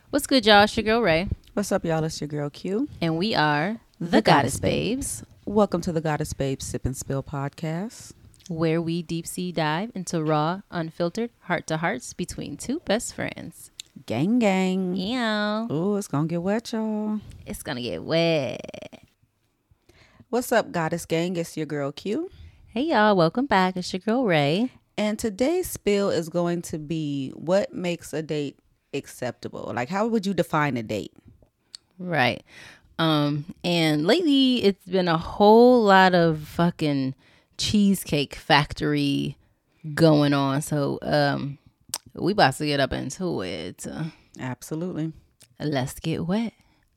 What's good, y'all? It's your girl, Ray. What's up, y'all? It's your girl, Q. And we are the Goddess Babes, Welcome to the Goddess Babes Sip and Spill podcast, where we deep sea dive into raw, unfiltered, heart-to-hearts between two best friends. Gang, gang. Yeah. Oh, it's going to get wet, y'all. It's going to get wet. What's up, Goddess Gang? It's your girl, Q. Hey, y'all. Welcome back. It's your girl, Ray. And today's spill is going to be what makes a date acceptable. Like, how would you define a date? Right. And lately it's been a whole lot of fucking Cheesecake Factory going on. So we about to get up into it. Absolutely. Let's get wet.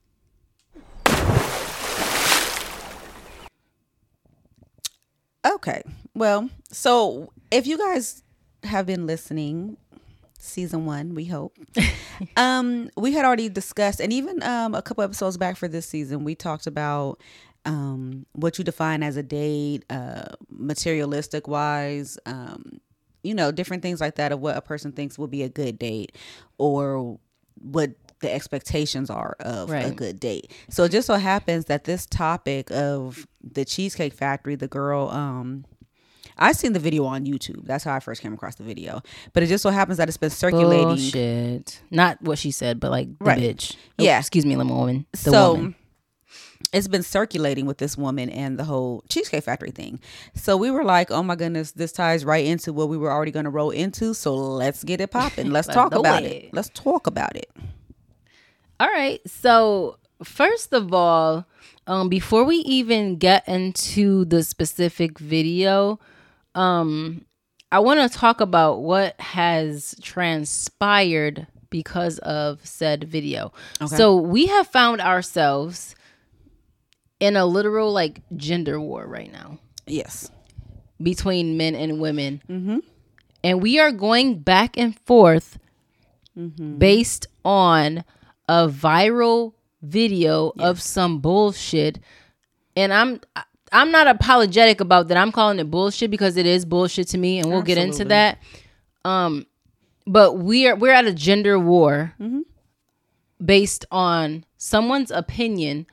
Okay. Well, so if you guys have been listening, season 1, we hope. We had already discussed, and even a couple episodes back for this season, we talked about what you define as a date, materialistic wise, different things like that of what a person thinks will be a good date or what the expectations are of a good date. So it just so happens that this topic of the Cheesecake Factory, the girl, I seen the video on YouTube. That's how I first came across the video. But it just so happens that it's been circulating. Bullshit. Not what she said, but like the bitch. Oh, yeah. Excuse me, woman. Woman. It's been circulating with this woman and the whole Cheesecake Factory thing. So we were like, oh my goodness, this ties right into what we were already going to roll into. So let's get it popping. Let's talk about it. Let's talk about it. All right. So first of all, before we even get into the specific video, I want to talk about what has transpired because of said video. Okay. So we have found ourselves in a literal like gender war right now. Yes. Between men and women. Mm-hmm. And we are going back and forth based on a viral video of some bullshit. And I'm not apologetic about that. I'm calling it bullshit because it is bullshit to me, and we'll get into that. But we're at a gender war based on someone's opinion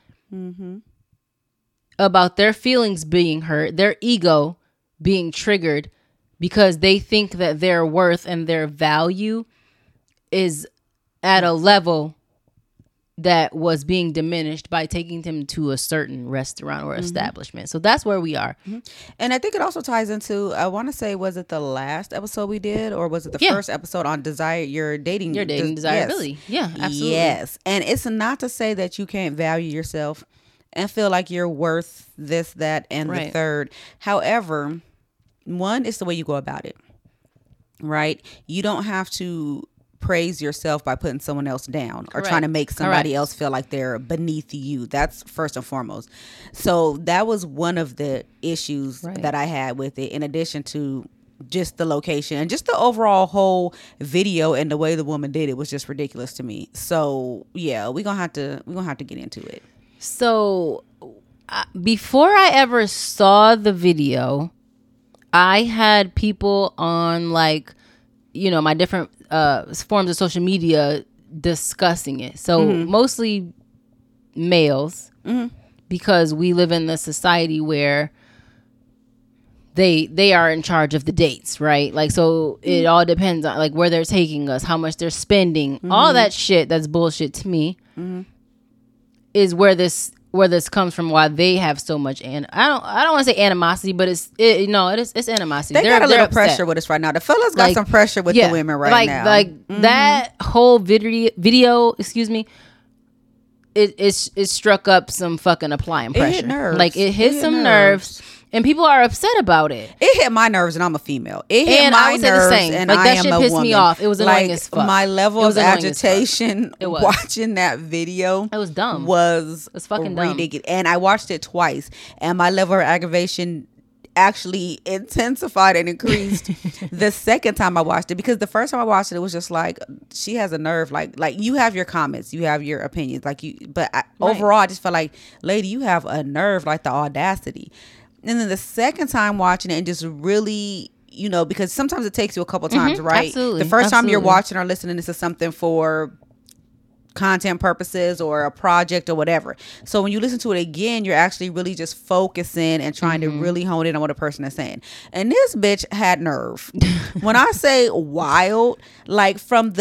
about their feelings being hurt, their ego being triggered because they think that their worth and their value is at a level that was being diminished by taking them to a certain restaurant or establishment. So that's where we are. And I think it also ties into, I want to say, was it the last episode we did, or was it the first episode on your dating desirability? Yes. Yeah, absolutely. Yes. And it's not to say that you can't value yourself and feel like you're worth this, that, and the third. However, one, it's the way you go about it, right? You don't have to praise yourself by putting someone else down or trying to make somebody else feel like they're beneath you. That's first and foremost. So that was one of the issues that I had with it, in addition to just the location and just the overall whole video and the way the woman did it was just ridiculous to me. So yeah, we're gonna have to get into it. So before I ever saw the video, I had people on my different forms of social media discussing it. So mostly males, because we live in the society where they are in charge of the dates, right? Like, so it all depends on like where they're taking us, how much they're spending, all that shit. That's bullshit to me. Is where this comes from, why they have so much, and I don't want to say animosity, but it's animosity. They got a little pressure with us right now. The fellas got some pressure with the women right now. That whole video, excuse me, it struck up some fucking applying pressure. It hit nerves. Like it hit some nerves. And people are upset about it. It hit my nerves, and I'm a female. It hit my nerves, the same. And I am a woman. That shit pissed me off. It was annoying as fuck. My level of agitation watching that video, it was dumb. Was fucking ridiculous. And I watched it twice, and my level of aggravation actually intensified and increased the second time I watched it, because the first time I watched it, it was just like, she has a nerve. Like you have your comments, you have your opinions, overall, I just felt like, lady, you have a nerve, like the audacity. And then the second time watching it, and just really, because sometimes it takes you a couple times, right? Absolutely. The first time you're watching or listening, this is something for content purposes or a project or whatever. So when you listen to it again, you're actually really just focusing and trying to really hone in on what a person is saying. And this bitch had nerve. When I say wild, like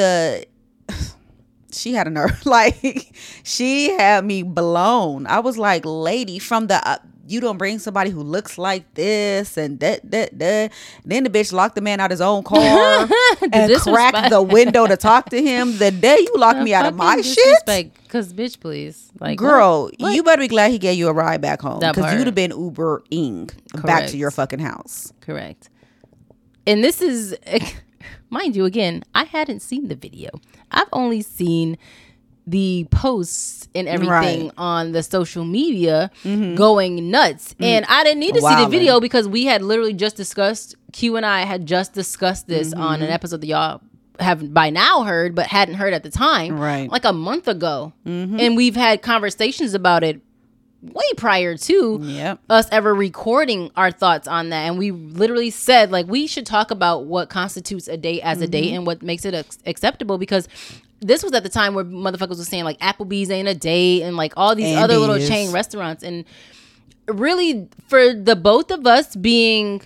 she had a nerve. Like, she had me blown. I was like, lady, from the you don't bring somebody who looks like this and that. Then the bitch locked the man out his own car and cracked the window to talk to him. The day you locked me out of my shit. Because, bitch, please. Like, girl, what? You better be glad he gave you a ride back home. Because you'd have been Uber-ing back to your fucking house. Correct. And this is, mind you, again, I hadn't seen the video. I've only seen the posts and everything on the social media going nuts. And I didn't need to see the video because we had literally just discussed, Q and I had just discussed this on an episode that y'all have by now heard, but hadn't heard at the time. Right. Like a month ago. And we've had conversations about it way prior to us ever recording our thoughts on that. And we literally said, like, we should talk about what constitutes a date as a date and what makes it acceptable, because this was at the time where motherfuckers was saying like Applebee's ain't a date and like all these other little chain restaurants. And really, for the both of us being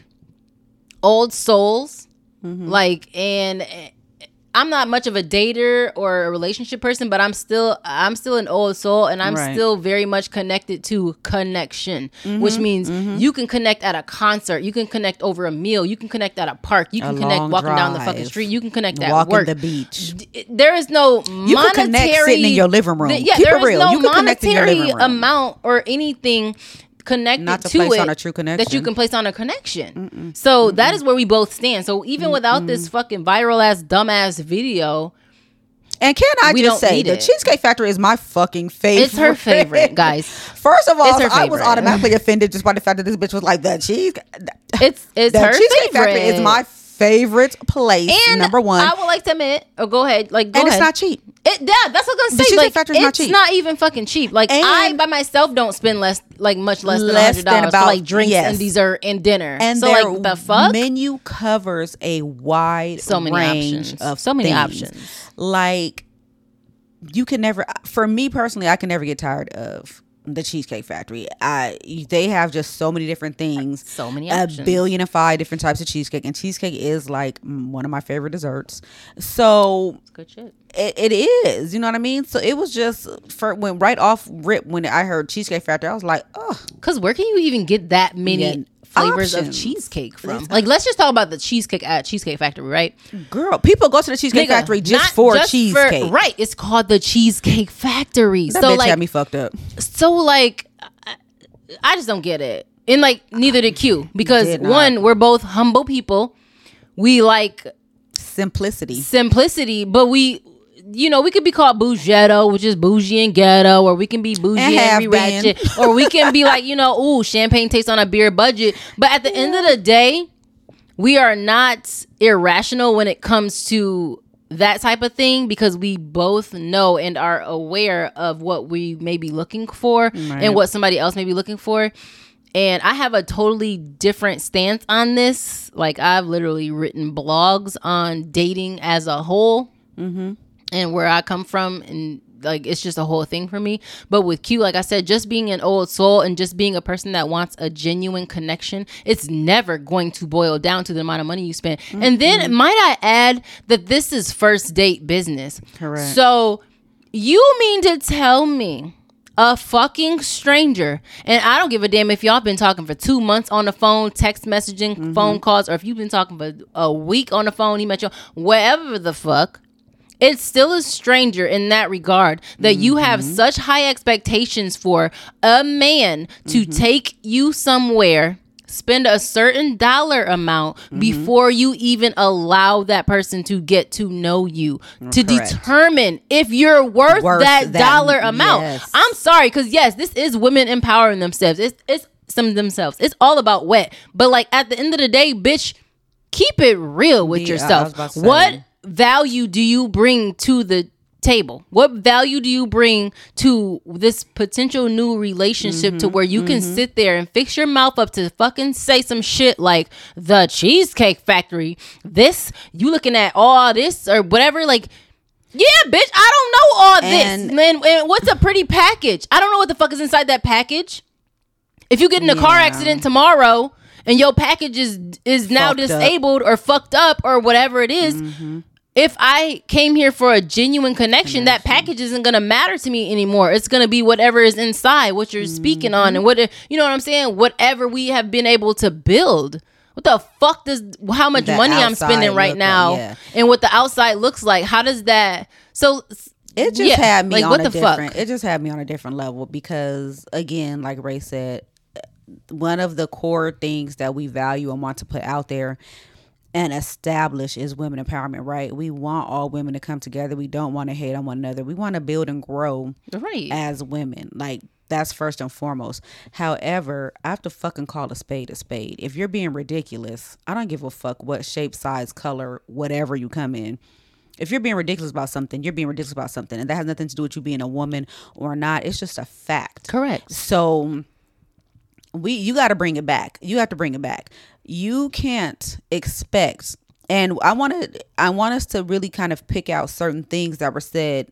old souls, like, and I'm not much of a dater or a relationship person, but I'm still an old soul, and I'm still very much connected to connection, which means you can connect at a concert, you can connect over a meal, you can connect at a park, you can connect walking down the fucking street, you can connect at work, walking the beach. There is no you can connect sitting in your living room. Keep there it real. is no you can connect in your living monetary room. amount or anything connected not to to place it on a true connection that you can place on a connection. So that is where we both stand. So even without this fucking viral ass dumbass video, and can I just say, the Cheesecake Factory is my fucking favorite. It's her favorite, guys. First of all, I was automatically offended just by the fact that this bitch was like, the cheese. It's the her Cheesecake favorite. Factory is my favorite place. And number one, I would like to admit, go ahead, like, go and ahead. It's not cheap. That's what I was gonna say. The Cheesecake Like, Factory is not cheap. It's not even fucking cheap. Like, and I by myself don't spend much less than $100 for like drinks and dessert and dinner. And so like the fuck, menu covers a wide range of so many things. options. Like, you can never. For me personally, I can never get tired of the Cheesecake Factory. They have just so many different things, so many options, 1,000,000,005 different types of cheesecake, and cheesecake is like one of my favorite desserts. So it's good shit. It is, you know what I mean? So it was just when right off rip when I heard Cheesecake Factory, I was like, oh, because where can you even get that many flavors of cheesecake from? Like, let's just talk about the cheesecake at Cheesecake Factory, right? Girl, people go to the Cheesecake Factory just for cheesecake. Right, it's called the Cheesecake Factory. That so bitch like, had me fucked up. So like, I just don't get it, and like neither did Q, because one, we're both humble people. We like simplicity, but we could be called bougetto, which is bougie and ghetto, or we can be bougie and ratchet, or we can be like, champagne tastes on a beer budget. But at the end of the day, we are not irrational when it comes to that type of thing, because we both know and are aware of what we may be looking for and what somebody else may be looking for. And I have a totally different stance on this. Like, I've literally written blogs on dating as a whole. And where I come from, and like, it's just a whole thing for me. But with Q, like I said, just being an old soul and just being a person that wants a genuine connection, it's never going to boil down to the amount of money you spend. And then might I add that this is first date business. Correct. So you mean to tell me a fucking stranger, and I don't give a damn if y'all been talking for 2 months on the phone, text messaging, phone calls, or if you've been talking for a week on the phone, he met you, whatever the fuck, it's still a stranger in that regard, that you have such high expectations for a man to take you somewhere, spend a certain dollar amount before you even allow that person to get to know you, to determine if you're worth that dollar amount. Yes. I'm sorry, because yes, this is women empowering themselves. It's some of themselves. It's all about wet. But like, at the end of the day, bitch, keep it real with yourself. What value do you bring to the table? What value do you bring to this potential new relationship to where you can sit there and fix your mouth up to fucking say some shit like the Cheesecake Factory, this, you looking at all this or whatever? Like, yeah, bitch, I don't know all this, man. What's a pretty package? I don't know what the fuck is inside that package. If you get in a car accident tomorrow and your package is now disabled or fucked up or whatever it is, if I came here for a genuine connection, that package isn't going to matter to me anymore. It's going to be whatever is inside, what you're speaking on, and what, you know what I'm saying? Whatever we have been able to build. What the fuck how much money I'm spending right now and what the outside looks like? How does that, it just had me on a different, it just had me on a different level because, again, like Ray said, one of the core things that we value and want to put out there and establish is women empowerment, right? We want all women to come together. We don't want to hate on one another. We want to build and grow as women. Like, that's first and foremost. However, I have to fucking call a spade a spade. If you're being ridiculous, I don't give a fuck what shape, size, color, whatever you come in. If you're being ridiculous about something, you're being ridiculous about something. And that has nothing to do with you being a woman or not. It's just a fact. Correct. So you got to bring it back. You have to bring it back. You can't expect, and I want us to really kind of pick out certain things that were said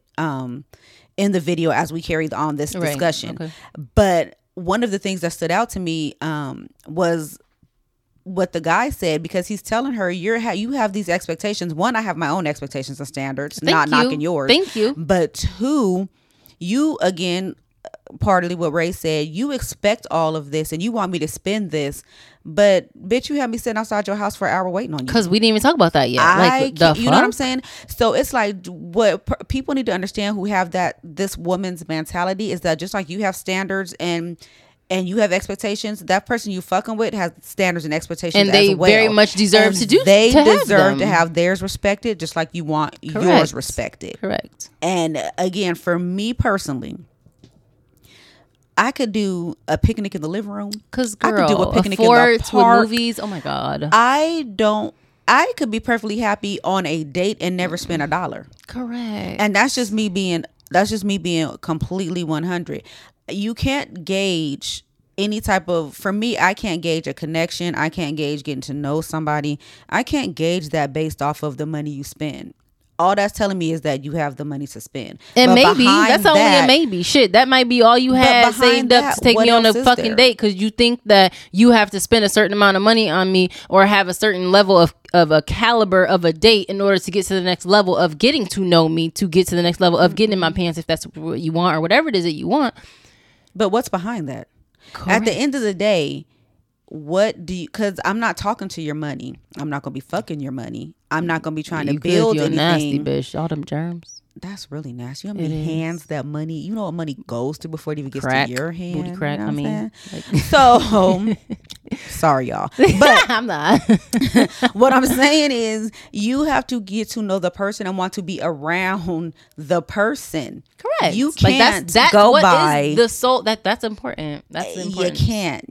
in the video as we carried on this discussion. Okay. But one of the things that stood out to me was what the guy said, because he's telling her you have these expectations. One, I have my own expectations and standards, knocking yours. Thank you. But two, you, again, partly what Ray said, you expect all of this and you want me to spend this, but bitch, you have me sitting outside your house for an hour waiting on you. Because we didn't even talk about that yet. You know what I'm saying? So it's like, what people need to understand who have this woman's mentality is that just like you have standards and you have expectations, that person you fucking with has standards and expectations, and they very much deserve to do. They deserve to have theirs respected, just like you want yours respected. Correct. And again, for me personally, I could do a picnic in the living room. Cause girl, I could do a picnic in the park. With movies. Oh my God. I could be perfectly happy on a date and never spend $1. Correct. And that's just me being completely 100. You can't gauge any type of, for me, I can't gauge a connection. I can't gauge getting to know somebody. I can't gauge that based off of the money you spend. All that's telling me is that you have the money to spend. And maybe that's only a maybe. Shit, that might be all you had saved up to take me on a fucking date, because you think that you have to spend a certain amount of money on me or have a certain level of a caliber of a date in order to get to the next level of getting to know me, to get to the next level of getting in my pants, if that's what you want or whatever it is that you want. But what's behind that? Correct. At the end of the day, what do you, because I'm not talking to your money. I'm not going to be fucking your money. I'm not going to be trying to build anything. Nasty bitch. All them germs. That's really nasty. You know how many hands that money, you know what money goes to before it even gets to your hand? Booty crack, you know like. So, sorry y'all. But I'm not. What I'm saying is you have to get to know the person and want to be around the person. Correct. You can't that's go what by is the soul. That's important. That's important. You can't.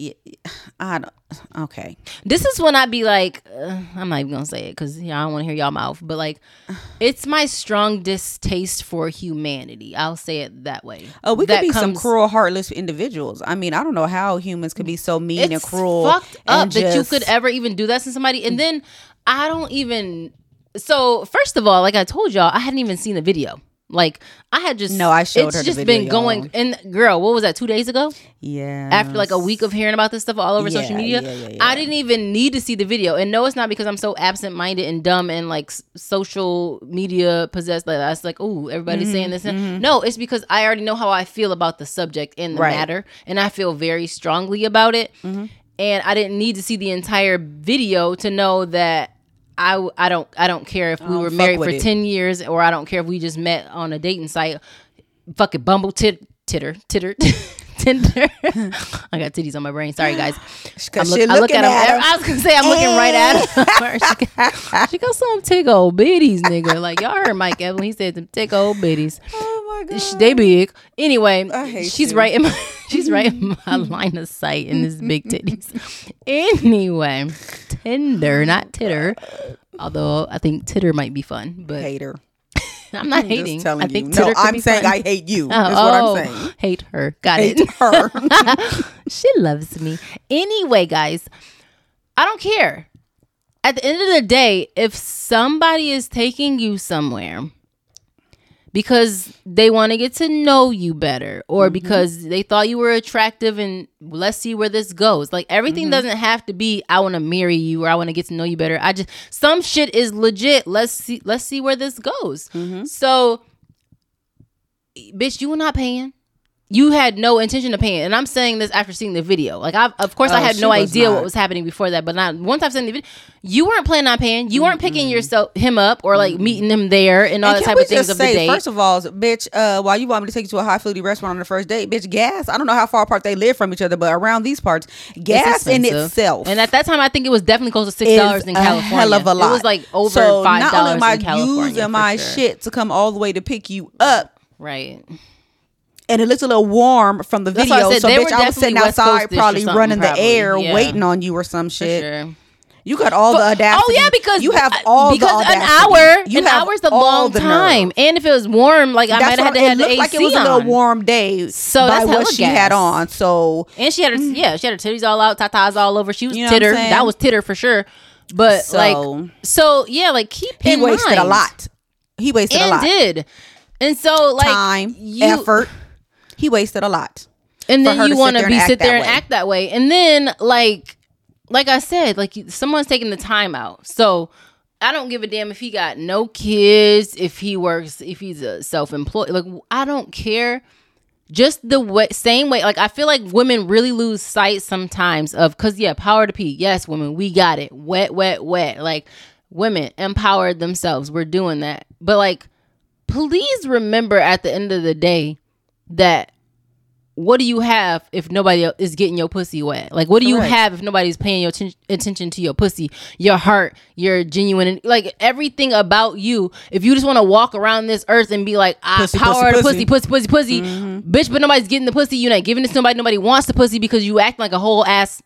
I don't. Okay. This is when I be like, I'm not even gonna say it because I don't want to hear y'all mouth, but like, it's my strong distaste for humanity. I'll say it that way. Oh, we could be some cruel, heartless individuals. I mean, I don't know how humans could be so mean and cruel. It's fucked up that you could ever even do that to somebody. And then I don't even. So first of all, like I told y'all, I hadn't even seen the video. Like I had just I showed her the video. It's just been going. And girl, what was that? 2 days ago? Yeah. After like a week of hearing about this stuff all over social media, I didn't even need to see the video. And no, it's not because I'm so absent-minded and dumb and like social media possessed. Like that's like, oh, everybody's saying this. No, it's because I already know how I feel about the subject and the matter, and I feel very strongly about it. And I didn't need to see the entire video to know that. I don't care if we were married for 10 years, or I don't care if we just met on a dating site. Fucking Bumble, Tinder. I got titties on my brain. Sorry, guys. I look at him. I was gonna say I'm looking right at her. She got some tick old bitties, nigga. Like y'all heard Mike Evelyn. He said them tick old bitties. Oh my god, they big. Anyway, she's right in my line of sight in this big titties. Anyway, Tinder, not Titter. Although I think Titter might be fun, but hater. I'm not hating. Just telling I think you. No, I'm saying fun. I hate you. That's what I'm saying. Hate her. Got hate it. Her. She loves me. Anyway, guys, I don't care. At the end of the day, if somebody is taking you somewhere, because they want to get to know you better, or because they thought you were attractive and let's see where this goes. Like everything doesn't have to be I want to marry you or I want to get to know you better. Some shit is legit. Let's see where this goes. So bitch, you were not paying. You had no intention of paying. And I'm saying this after seeing the video. Like, I had no idea what was happening before that. But not once I've seen the video, you weren't planning on paying. You weren't picking him up or like meeting him there and all that type of things of the date. First of all, bitch, while you want me to take you to a high-fluty restaurant on the first date, bitch, gas. I don't know how far apart they live from each other, but around these parts, gas in itself. And at that time, I think it was definitely close to $6 in California. Hell of a lot. It was like over $5 not only am I in California. using my shit to come all the way to pick you up. Right. And it looks a little warm from the video. So, bitch, I was sitting outside probably running the air, waiting on you or some shit. Sure. You got all the audacity. Oh, yeah, because you have all the audacity. An hour's a long time. And if it was warm, like I might have had to have the AC on. It looked like it was a little warm day so by what she had on. So and she had her titties all out, tatas all over. She was titter. That was titter for sure. But like keep in mind. He wasted a lot. He wasted a lot. Did. And so like time, effort. He wasted a lot. And then you want to sit there and act that way. And then like I said, like someone's taking the time out. So I don't give a damn if he got no kids, if he works, if he's a self-employed. Like I don't care. Just the same way. Like I feel like women really lose sight sometimes of, because power to pee. Yes, women, we got it. Wet. Like women empowered themselves. We're doing that. But like, please remember at the end of the day that what do you have if nobody is getting your pussy wet? Like, what do you have if nobody's paying your attention to your pussy, your heart, your genuine, like everything about you? If you just want to walk around this earth and be like, pussy, bitch, but nobody's getting the pussy, you're not giving it to somebody, nobody wants the pussy because you act like a whole ass.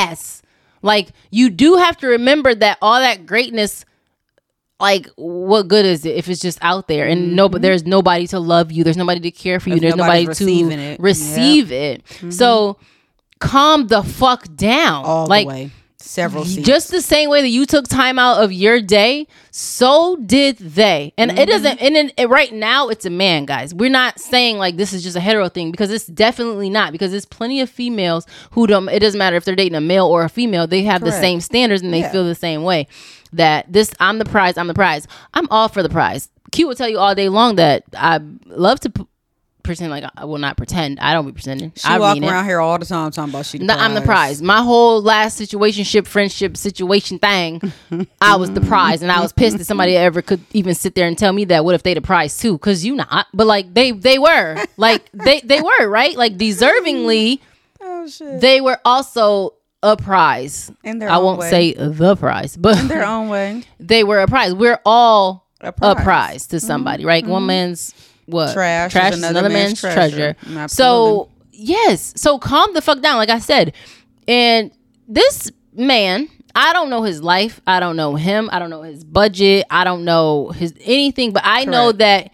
Like, you do have to remember that all that greatness, like, what good is it if it's just out there and there's nobody to love you, there's nobody to care for you, there's nobody to receive it. So calm the fuck down. All the way. Several seats. Just the same way that you took time out of your day, so did they. And it doesn't, and right now it's a man, guys. We're not saying like this is just a hetero thing, because it's definitely not, because there's plenty of females who don't, it doesn't matter if they're dating a male or a female, they have the same standards and they feel the same way. That this, I'm the prize. I'm all for the prize. Q will tell you all day long that I love to pretend, like I will not pretend. I don't be pretending. She walk around here all the time talking about she the prize. I'm the prize. My whole last friendship situation thing, I was the prize, and I was pissed that somebody ever could even sit there and tell me that. What if they the prize too? Because you not. But like they were like they were right, like deservingly. Oh shit. They were also a prize. In their I own won't way. say the prize, but in their own way, they were a prize. We're all a prize to somebody, right? One man's trash is another man's treasure. So yes, so calm the fuck down, like I said. And this man, I don't know his life, I don't know him, I don't know his budget, I don't know his anything, but I know that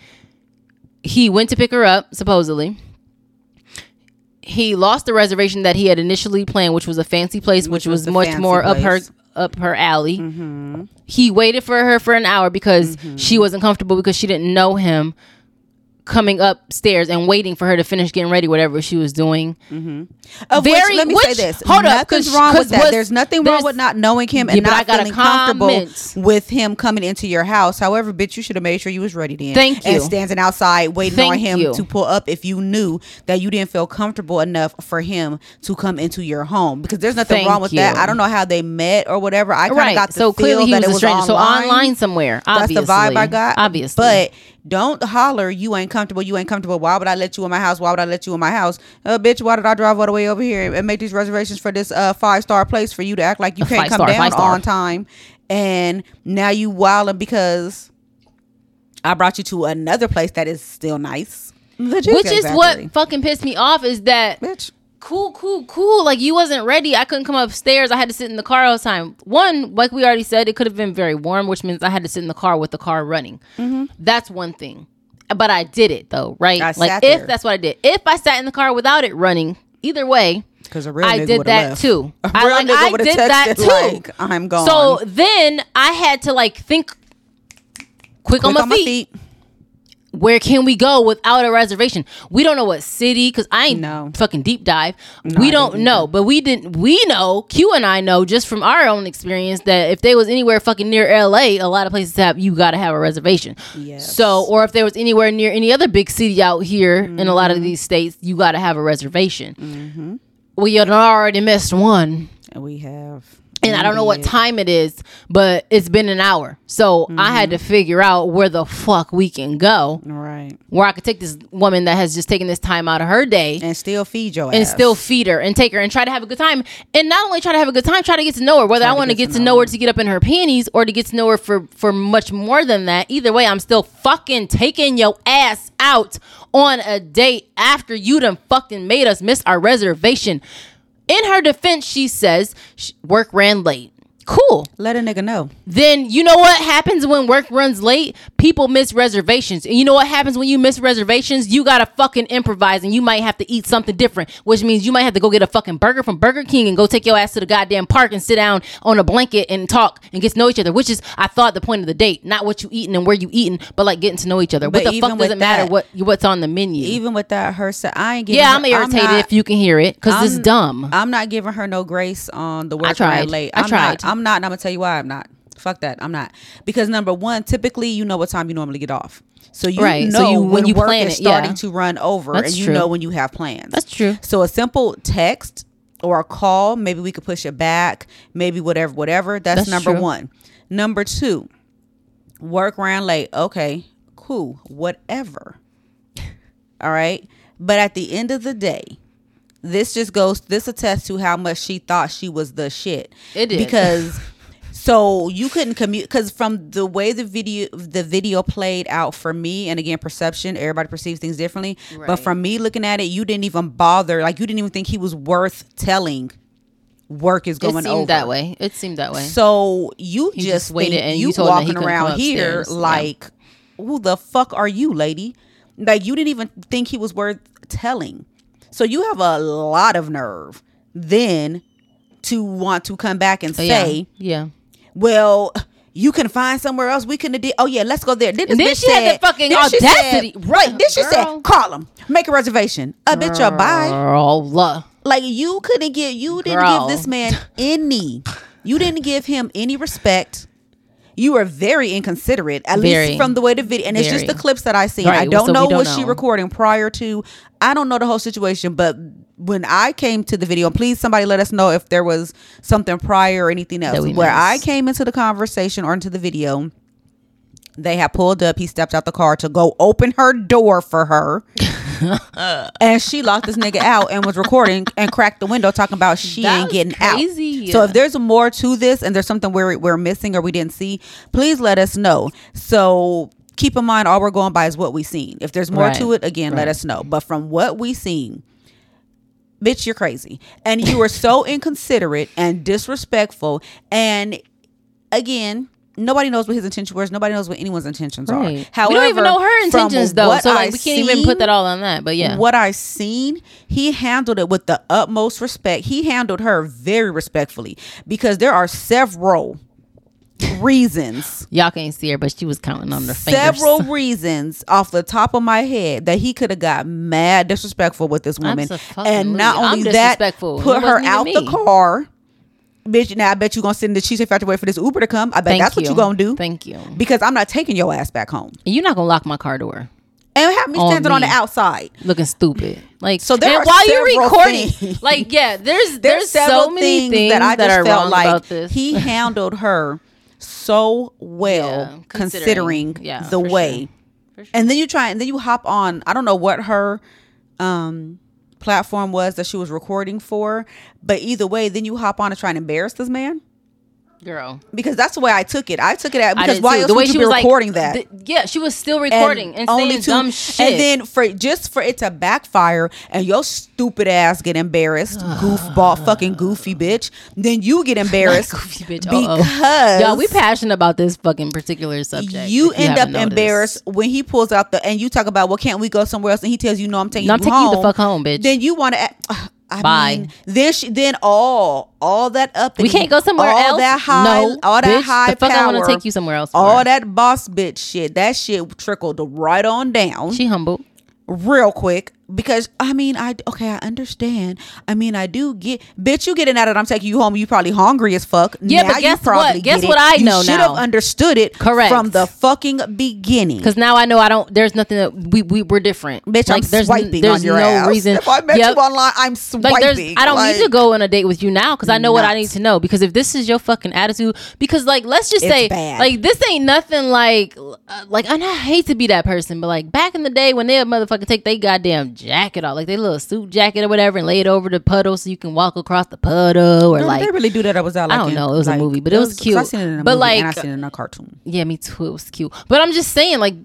he went to pick her up, supposedly. He lost the reservation that he had initially planned, which was a fancy place, which was much more up her alley. He waited for her for an hour because she wasn't comfortable, because she didn't know him, coming upstairs and waiting for her to finish getting ready, whatever she was doing. Let me say this. Hold Nothing's wrong with that. There's nothing wrong with not knowing him and not feeling comfortable with him coming into your house. However, bitch, you should have made sure you was ready then. Thank you. And standing outside waiting on him to pull up if you knew that you didn't feel comfortable enough for him to come into your home. Because there's nothing wrong with that. I don't know how they met or whatever. I kind of got the feel that it was online. So online somewhere. That's the vibe I got. Obviously. But don't holler, you ain't comfortable. Why would I let you in my house? Bitch, why did I drive all the way over here and make these reservations for this 5-star place for you to act like you can't come down on time? And now you wilding because I brought you to another place that is still nice. Which is what fucking pissed me off, is that bitch. Cool. Like, you wasn't ready. I couldn't come upstairs. I had to sit in the car all the time. One, like we already said, it could have been very warm, which means I had to sit in the car with the car running. That's one thing. But I did it though, right? That's what I did. If I sat in the car without it running, either way, I did that too. I did that too. Like, I'm gone. So then I had to like think quick on my feet. where can we go without a reservation? We don't know what city, because I ain't fucking deep dive. We don't know, but we know, Q and I know just from our own experience that if they was anywhere fucking near LA, a lot of places you gotta have a reservation. Yes. So, or if there was anywhere near any other big city out here in a lot of these states, you gotta have a reservation. We had already missed one. And we have. And I don't know what time it is, but it's been an hour. So I had to figure out where the fuck we can go. Right. Where I could take this woman that has just taken this time out of her day. And still feed your ass. And still feed her and take her and try to have a good time. And not only try to have a good time, try to get to know her. Whether I want to get to know her to get up in her panties or to get to know her for much more than that. Either way, I'm still fucking taking your ass out on a date after you done fucking made us miss our reservation. In her defense, she says work ran late. Cool. Let a nigga know. Then you know what happens when work runs late? People miss reservations. And you know what happens when you miss reservations? You gotta fucking improvise, and you might have to eat something different, which means you might have to go get a fucking burger from Burger King and go take your ass to the goddamn park and sit down on a blanket and talk and get to know each other, which is, I thought, the point of the date. Not what you eating and where you eating, but like getting to know each other. But what the fuck does it matter what's on the menu? Even with that, I ain't giving I'm irritated if you can hear it, because it's dumb. I'm not giving her no grace on the work ran late. I tried. I'm not, and I'm gonna tell you why I'm not. Fuck that. I'm not. Because number one, typically you know what time you normally get off. So you know when you work is starting to run over. That's and you know when you have plans. That's true. So a simple text or a call, maybe we could push it back, maybe whatever. That's number true. One. Number two, work ran late. Okay, cool. Whatever. All right. But at the end of the day, this attests to how much she thought she was the shit. It did. Because so you couldn't commute, because from the way the video played out for me, and again, perception, everybody perceives things differently. Right. But from me looking at it, you didn't even bother. Like, you didn't even think he was worth telling. Work is going over. It seemed that way. So you just waited, and you walking around here like, who the fuck are you, lady? Like, you didn't even think he was worth telling. So you have a lot of nerve then to want to come back and say, well, you can find somewhere else. We couldn't have did. Oh yeah, let's go there. Then she had the fucking audacity. Right. Then she said, call him. Make a reservation. Bitch, bye. Like, you didn't give this man you didn't give him any respect. You were very inconsiderate, at least from the way the video, and it's just the clips that I seen. Right. I don't know what she recording prior to. I don't know the whole situation, but when I came to the video, and please somebody let us know if there was something prior or anything else. Where I came into the conversation or into the video, they had pulled up. He stepped out the car to go open her door for her. And she locked this nigga out and was recording and cracked the window talking about she ain't getting crazy. Out. So if there's more to this and there's something we're missing or we didn't see, please let us know. So keep in mind, all we're going by is what we seen. If there's more to it, again, let us know. But from what we seen, bitch, you're crazy. And you were so inconsiderate and disrespectful. And again, nobody knows what his intention was. Nobody knows what anyone's intentions are. However, we don't even know her intentions though. So like, we can't even put that all on that. But yeah, what I seen, he handled it with the utmost respect. He handled her very respectfully, because there are several reasons. Y'all can't see her, but she was counting on her several fingers. Reasons off the top of my head that he could have got mad disrespectful with this woman. And not only that, put her out the car. Bitch, now I bet you gonna sit in the Cheesecake Factory wait for this Uber to come. I bet that's what you gonna do. Thank you. Because I'm not taking your ass back home. And you're not gonna lock my car door. And have me standing on the outside. Looking stupid. Like, so there are while you're recording, like, there's so many things that I just felt like about this. He handled her so well, considering the way. Sure. And then you hop on, I don't know what her platform was that she was recording for, but either way, then you hop on to try and embarrass this man. Girl, because that's the way I took it. Because why else would you be recording that? She was still recording and saying dumb shit. And then for it to backfire and your stupid ass get embarrassed, fucking goofy bitch. Then you get embarrassed goofy bitch. Because y'all, we passionate about this fucking particular subject. You end up embarrassed when he pulls out and you talk about, well, can't we go somewhere else? And he tells you, no, I'm taking you home. I'm taking you the fuck home, bitch. Then you want to. Bye. mean, then all that up. We can't go somewhere else. All that high, no, all that bitch, high the fuck power. I want to take you somewhere else. All that boss bitch shit. That shit trickled right on down. She humbled real quick. Because I understand. I mean, I do get, bitch. You getting out of it? I'm taking you home. You probably hungry as fuck. Yeah, now but guess you probably what? Guess get what it. I know you should now. have understood it. Correct. From the fucking beginning. Because now I know I don't. There's nothing that we're different. Bitch, like, I'm swiping there's on your no ass. reason. If I met you online, I'm swiping. Like, I don't need to go on a date with you now because I know what I need to know. Because if this is your fucking attitude, because like let's just say bad. like this ain't nothing like and I hate to be that person, but like back in the day when they would motherfucking take their goddamn jacket off, like they little suit jacket or whatever, and lay it over the puddle so you can walk across the puddle, or like they really do that. I was out. Like, I don't know. It was a movie, but it was cute. I seen it in a but movie, like, and I seen it in a cartoon. Yeah, me too. It was cute. But I'm just saying, like,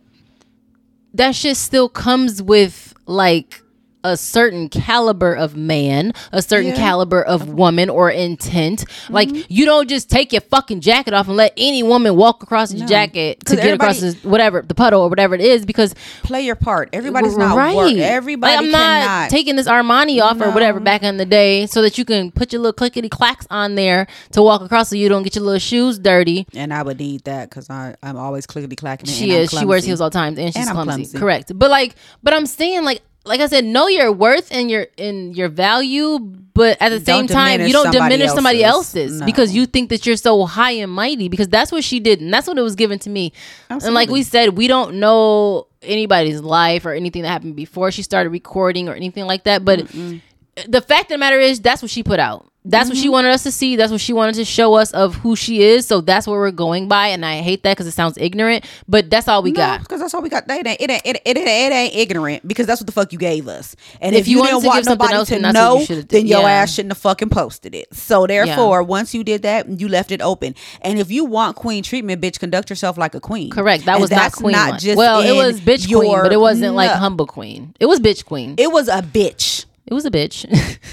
that shit still comes with like a certain caliber of man, a certain caliber of woman or intent. Like, you don't just take your fucking jacket off and let any woman walk across your jacket to get across the puddle or whatever it is, because play your part. Everybody's not work. Everybody like, I'm not taking this Armani off or whatever back in the day so that you can put your little clickety clacks on there to walk across so you don't get your little shoes dirty. And I would need that because I'm always clickety clacking. She wears heels all the time and she's clumsy. Correct. But I'm saying like I said, know your worth and your value, but at the same time, you don't diminish somebody else's because you think that you're so high and mighty, because that's what she did, and that's what it was given to me. Absolutely. And like we said, we don't know anybody's life or anything that happened before she started recording or anything like that, but the fact of the matter is that's what she put out. That's what she wanted us to see. That's what she wanted to show us of who she is. So that's what we're going by. And I hate that because it sounds ignorant, but that's all we got. Because that's all we got. It ain't ignorant because that's what the fuck you gave us. And if you didn't want nobody to know, then your ass shouldn't have fucking posted it. So therefore, once you did that, you left it open. And if you want queen treatment, bitch, conduct yourself like a queen. Correct. That was not queen. Not just it was bitch queen, but it wasn't like humble queen. It was bitch queen. It was a bitch. It was a bitch.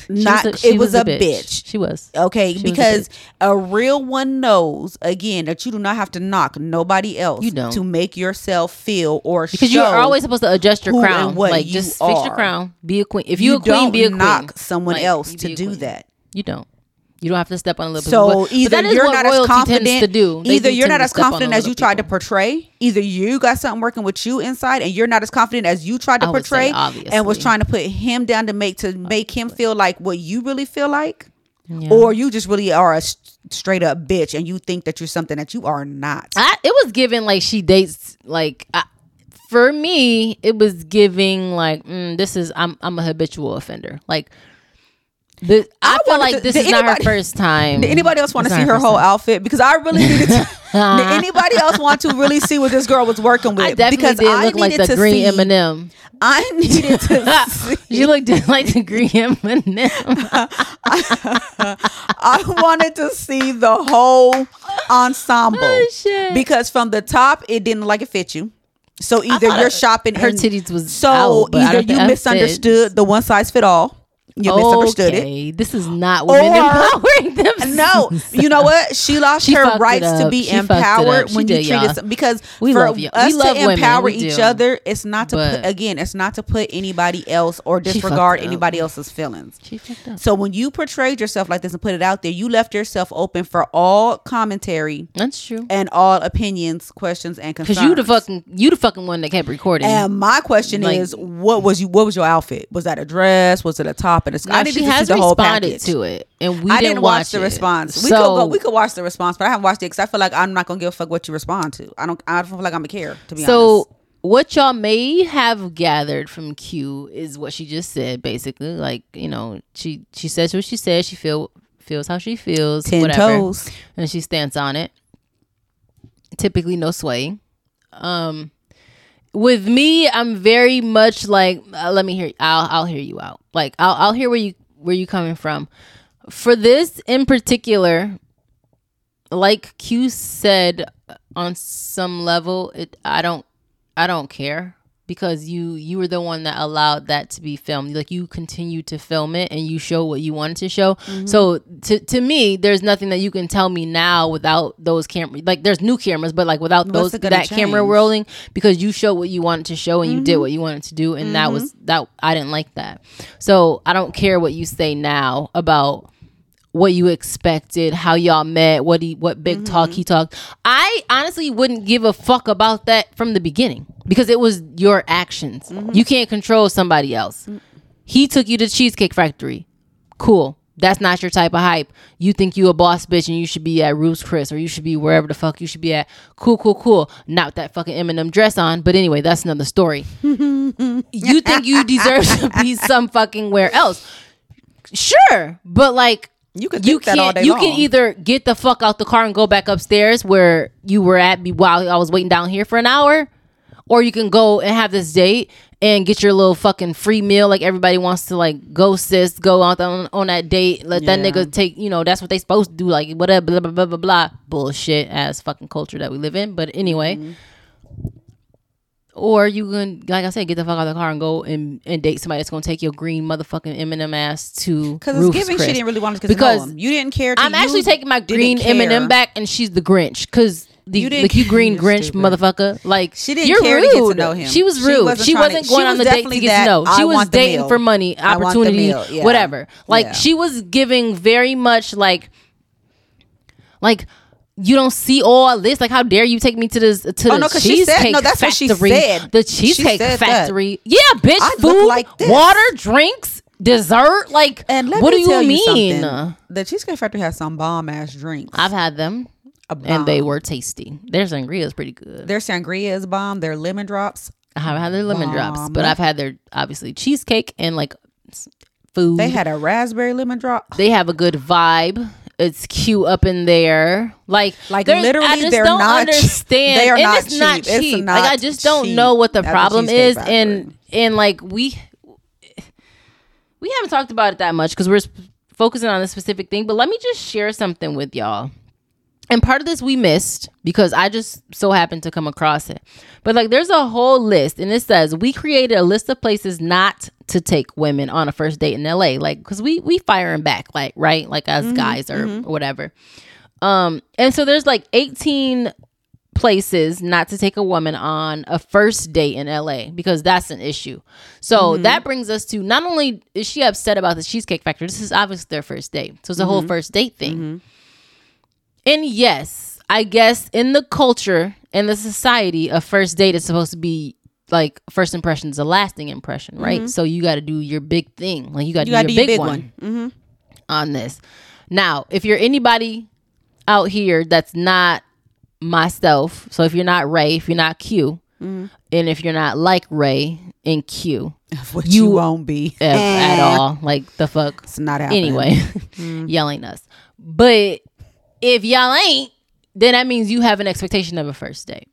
It was a bitch. She was. Okay, because a real one knows, again, that you do not have to knock nobody else to make yourself feel or show. Because you're always supposed to adjust your crown. Like, just fix your crown. Be a queen. If you're a queen, be a queen. Knock someone else to do that. You don't. You don't have to step on a little bit. So either you're not as confident to do. Either you're not as confident as you tried to portray. Either you got something working with you inside, and you're not as confident as you tried to portray, and was trying to put him down to make him feel like what you really feel like, or you just really are a straight up bitch, and you think that you're something that you are not. It was given like she dates like. For me, it was giving like I'm a habitual offender. Like. I feel like this is not her first time. Did anybody else want to see her whole outfit? Because I really needed to. Did anybody else want to really see what this girl was working with? I definitely did look like the green M&M. I needed to see. You looked like the green M&M. I wanted to see the whole ensemble because from the top, it didn't look like it fit you. So either you're shopping. Her titties was so either you misunderstood the one size fit all. You misunderstood it. This is not women empowering themselves. No, you know what? She lost her rights to be empowered when you treat because for us to empower each other, it's not to it's not to put anybody else or disregard anybody else's feelings. So when you portrayed yourself like this and put it out there, you left yourself open for all commentary. That's true. And all opinions, questions, and concerns. Because you the fucking one that kept recording. And my question is, what was your outfit? Was that a dress? Was it a top? I didn't see the whole package to it, and I didn't watch the response. We could watch the response, but I haven't watched it because I feel like I'm not gonna give a fuck what you respond to. I don't feel like I'm gonna care, to be honest. So what y'all may have gathered from Q is what she just said, basically. Like, she says what she says. She feels how she feels. 10 whatever, toes, and she stands on it. Typically, no swaying. With me, I'm very much like, let me hear. I'll hear you out. Like, I'll hear where you coming from. For this in particular, like Q said, on some level, I don't care. because you were the one that allowed that to be filmed. Like, you continue to film it and you show what you wanted to show. So to me, there's nothing that you can tell me now without those cameras. Like, there's new cameras, but like without that camera rolling, because you showed what you wanted to show and you did what you wanted to do, and that was that. I didn't like that. So I don't care what you say now about what you expected, how y'all met, what big talk he talked. I honestly wouldn't give a fuck about that from the beginning, because it was your actions. You can't control somebody else. He took you to Cheesecake Factory. Cool. That's not your type of hype. You think you a boss bitch and you should be at Ruth's Chris, or you should be wherever the fuck you should be at. Cool. Not with that fucking Eminem dress on. But anyway, that's another story. You think you deserve to be some fucking where else. Sure. But like, you can either get the fuck out the car and go back upstairs where you were at while I was waiting down here for an hour, or you can go and have this date and get your little fucking free meal. Like, everybody wants to, like, go sis, go out on that date, let that nigga take, that's what they supposed to do, like, whatever, blah, blah, blah, blah, blah. Bullshit ass fucking culture that we live in. But anyway. Or you can, like I said, get the fuck out of the car and go and date somebody that's gonna take your green motherfucking Eminem ass to Ruth's Chris. Because it's giving she didn't really want to know him. You didn't care. I'm actually taking my green Eminem back, and she's the Grinch, because you green Grinch stupid. Motherfucker. Like, she didn't care rude. To get to know him. She was rude. She wasn't going on the date to get to know. She was dating for money, opportunity, whatever. Like, she was giving very much like. You don't see all this. Like, how dare you take me to the Cheesecake that's Factory? What she said. The Cheesecake Factory. That. Yeah, bitch. I food, like water, drinks, dessert. Like, and what do you mean? The Cheesecake Factory has some bomb ass drinks. I've had them, and they were tasty. Their sangria is pretty good. Their sangria is bomb. Their lemon drops. I haven't had their lemon drops, but I've had their obviously cheesecake and like food. They had a raspberry lemon drop. They have a good vibe. It's cute up in there. Like literally, I just they're don't not understand. They are and not it's cheap. Not cheap. It's not like, I just don't know what the problem is. And like, we haven't talked about it that much because we're focusing on a specific thing. But let me just share something with y'all. And part of this we missed because I just so happened to come across it. But like, there's a whole list, and it says we created a list of places not to take women on a first date in LA. Like, because we firing back, like, right? Like, as guys or whatever. And so there's like 18 places not to take a woman on a first date in LA, because that's an issue. So that brings us to, not only is she upset about the Cheesecake Factory, this is obviously their first date. So it's a whole first date thing. And yes, I guess in the culture and the society, a first date is supposed to be like, first impression is a lasting impression, right? So you got to do your big thing. Like, you got to do your big one on this. Now, if you're anybody out here that's not myself, so if you're not Ray, if you're not Q, and if you're not like Ray and Q, which you won't be at all. Like, the fuck? It's not happening. Anyway, y'all ain't us. But if y'all ain't, then that means you have an expectation of a first date.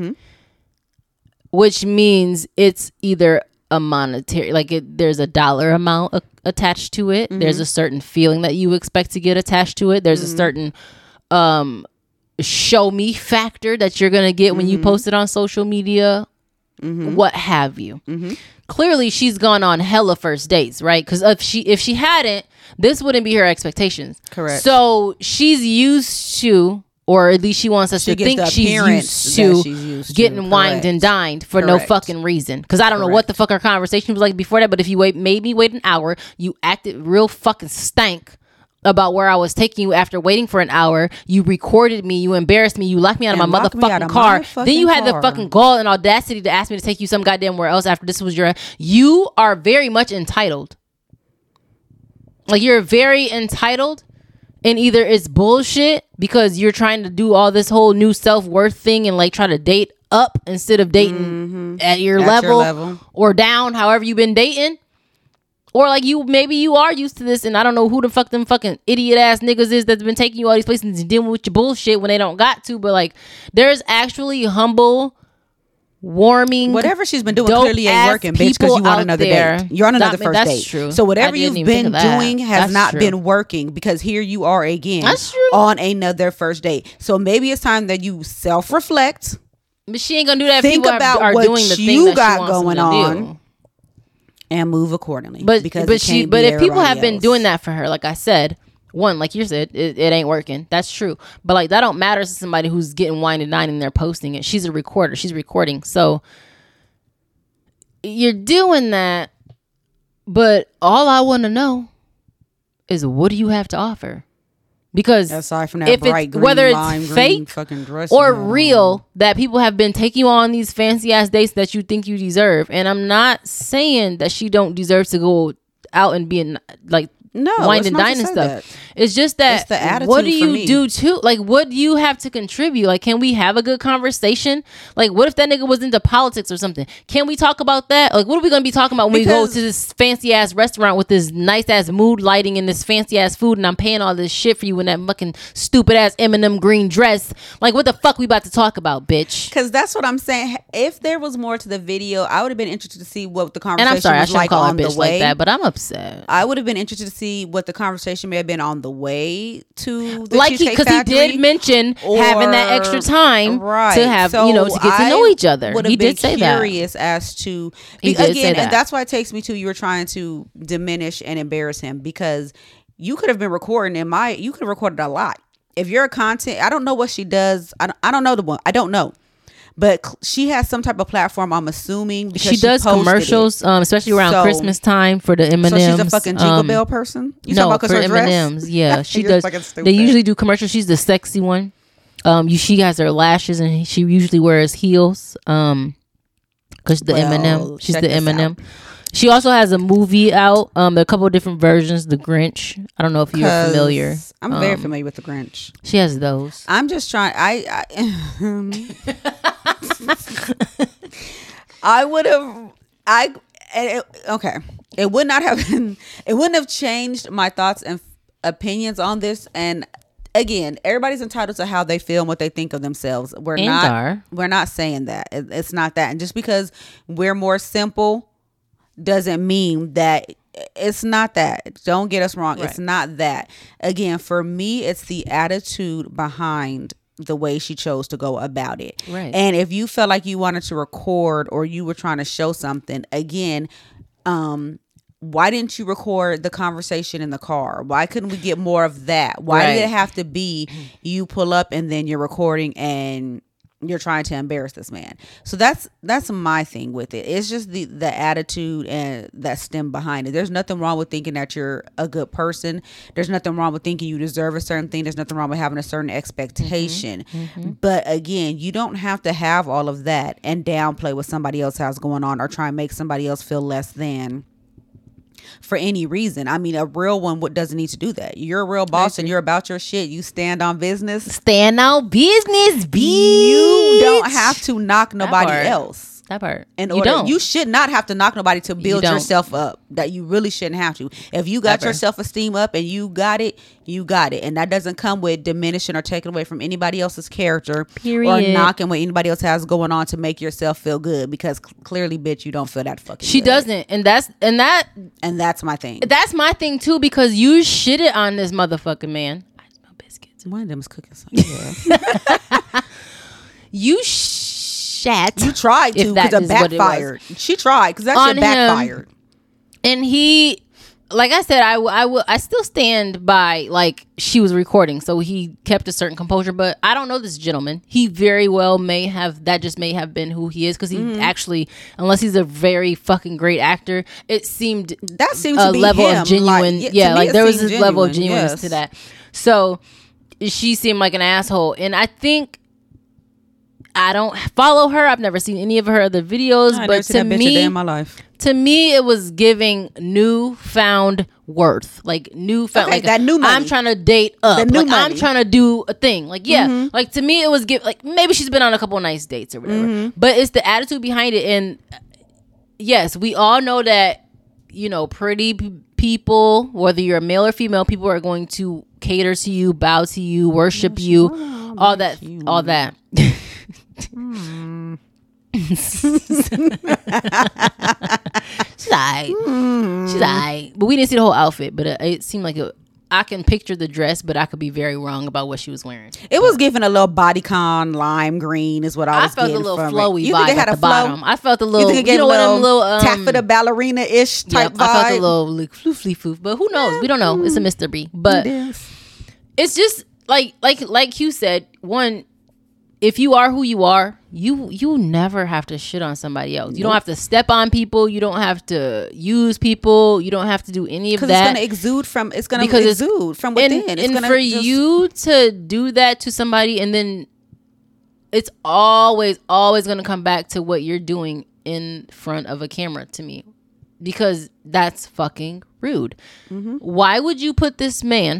Which means it's either a monetary, like, there's a dollar amount attached to it. There's a certain feeling that you expect to get attached to it. There's a certain show me factor that you're going to get when you post it on social media, what have you. Clearly, she's gone on hella first dates, right? Because if she hadn't, this wouldn't be her expectations. Correct. So she's used to, or at least she wants us to think she's used to getting wined and dined for no fucking reason. Because I don't know what the fuck our conversation was like before that, but if you made me wait an hour, you acted real fucking stank about where I was taking you after waiting for an hour. You recorded me, you embarrassed me, you locked me out of my motherfucking car. Then you had the fucking gall and audacity to ask me to take you some goddamn where else after this was you are very much entitled. Like, you're very entitled, and either it's bullshit because you're trying to do all this whole new self-worth thing and like try to date up instead of dating at your level or down, however you've been dating. Or like, maybe you are used to this, and I don't know who the fuck them fucking idiot ass niggas is that's been taking you all these places and dealing with your bullshit when they don't got to. But like, there's actually humble, warming, whatever she's been doing clearly ain't working, bitch, because you want another date. You're on another first date. True. So whatever you've been doing has not been working, because here you are again on another first date. So maybe it's time that you self-reflect But she ain't gonna do that. Think People about are what doing the thing you that got she wants going them to on. do. And move accordingly. But because if people have been else. doing that for her, like I said, one, like you said, it ain't working. That's true. But like that don't matter to somebody who's getting wine and dine and they're posting it. She's a recorder. She's recording. So you're doing that. But all I want to know is what do you have to offer? Because aside from that if bright it's green, whether lime it's green fake fucking dress or you got real on. that people have been taking you on these fancy ass dates that you think you deserve, and I'm not saying that she don't deserve to go out and be in, like No, wine it's and not to dine and say stuff. that. It's just that It's the attitude what do for you me. do too? Like, what do you have to contribute? Like, can we have a good conversation? Like, what if that nigga was into politics or something? Can we talk about that? Like, what are we gonna be talking about when we go Because- to this fancy ass restaurant with this nice ass mood lighting and this fancy ass food, and I'm paying all this shit for you in that fucking stupid ass M&M green dress? Like, what the fuck we about to talk about, bitch? Because that's what I'm saying. If there was more to the video, I would have been interested to see what the And conversation I'm sorry, I was shouldn't like call her on the bitch way. like that, but I'm upset. I would have been interested to see what the conversation may have been on the way to the Like Cheesecake because he Factory. did mention having that extra time Right. to have So to get to know I each other. would have He been did say that. curious as to He did say again, that. and that's why it takes me to you were trying to diminish and embarrass him because you could have been recording you could have recorded a lot. If you're a content, I don't know what she does. I don't know the one. I don't know. But she has some type of platform, I'm assuming, because She does posted commercials, it. especially around So- Christmas time for the M&Ms. So she's a fucking Jingle Bell person? You No, talking about 'cause for her dress? M&Ms. Yeah, she You're does. fucking stupid. They usually do commercials. She's the sexy one. She has her lashes and she usually wears heels. Because the Well, M&M, she's check the this M&M. out. She also has a movie out. A couple of different versions. The Grinch. I don't know if you're 'Cause familiar. I'm very familiar with the Grinch. She has those. I'm just trying. I would have. Okay. It would not have been. It wouldn't have changed my thoughts and opinions on this. And again, everybody's entitled to how they feel and what they think of themselves. We're not saying that. It's not that. And just because we're more simple doesn't mean that. It's not that. Don't get us wrong. Right. It's not that. Again, for me, it's the attitude behind the way she chose to go about it. Right. And if you felt like you wanted to record or you were trying to show something, again, why didn't you record the conversation in the car? Why couldn't we get more of that? Why did it have to be you pull up and then you're recording and you're trying to embarrass this man? So that's my thing with it. It's just the attitude and that stem behind it. There's nothing wrong with thinking that you're a good person. There's nothing wrong with thinking you deserve a certain thing. There's nothing wrong with having a certain expectation. But again, you don't have to have all of that and downplay what somebody else has going on or try and make somebody else feel less than for any reason. I mean, a real one doesn't need to do that. You're a real boss and you're about your shit. You stand on business. Stand on business, bitch. You don't have to knock nobody part. else. That part. You should not have to knock nobody to build don't. yourself up. That you really shouldn't have to. If you got Ever. your self-esteem up and you got it, you got it. And that doesn't come with diminishing or taking away from anybody else's character. Period. Or knocking what anybody else has going on to make yourself feel good. Because clearly, bitch, you don't feel that fucking She good. doesn't. And that's my thing. that's my thing too, because you shitted on this motherfucking man. I smell biscuits. One of them is cooking something. Yeah. You shat. You tried to If that because it is what it was. backfired. She tried because that On shit him. backfired. And he, like I said, I still stand by, like, she was recording, so he kept a certain composure. But I don't know this gentleman. He very well may have been who he is, because he actually, unless he's a very fucking great actor, it seemed That seems a to be level him. of genuine. Like, yeah, to me, like it there was seemed this level of genuine, genuineness yes. to that. So she seemed like an asshole, and I think. I don't follow her. I've never seen any of her other videos, I never but seen to that bitch a day in me, my life. to me, it was giving newfound worth, like newfound, Okay, like that new money. I'm trying to date up, The new like I'm money. trying to do a thing, like like to me, it was like maybe she's been on a couple of nice dates or whatever, but it's the attitude behind it. And yes, we all know that pretty people, whether you're a male or female, people are going to cater to you, bow to you, worship you, all that. She's alright. She's alright. But we didn't see the whole outfit. But it seemed like I can picture the dress, but I could be very wrong about what she was wearing. It was giving a little bodycon lime green is what I was getting. I felt a little from flowy it. You vibe think it had at a the flow? bottom. I felt a little, you think it gave you know what, them little taffeta ballerina-ish type vibe? I felt a little like floof, but who knows? We don't know. It's a Mr. B. But it's just like you said, one, if you are who you are, you never have to shit on somebody else. You don't have to step on people. You don't have to use people. You don't have to do any of that. Because it's going to exude from within. And for you to do that to somebody, and then it's always going to come back to what you're doing in front of a camera to me. Because that's fucking rude. Mm-hmm. Why would you put this man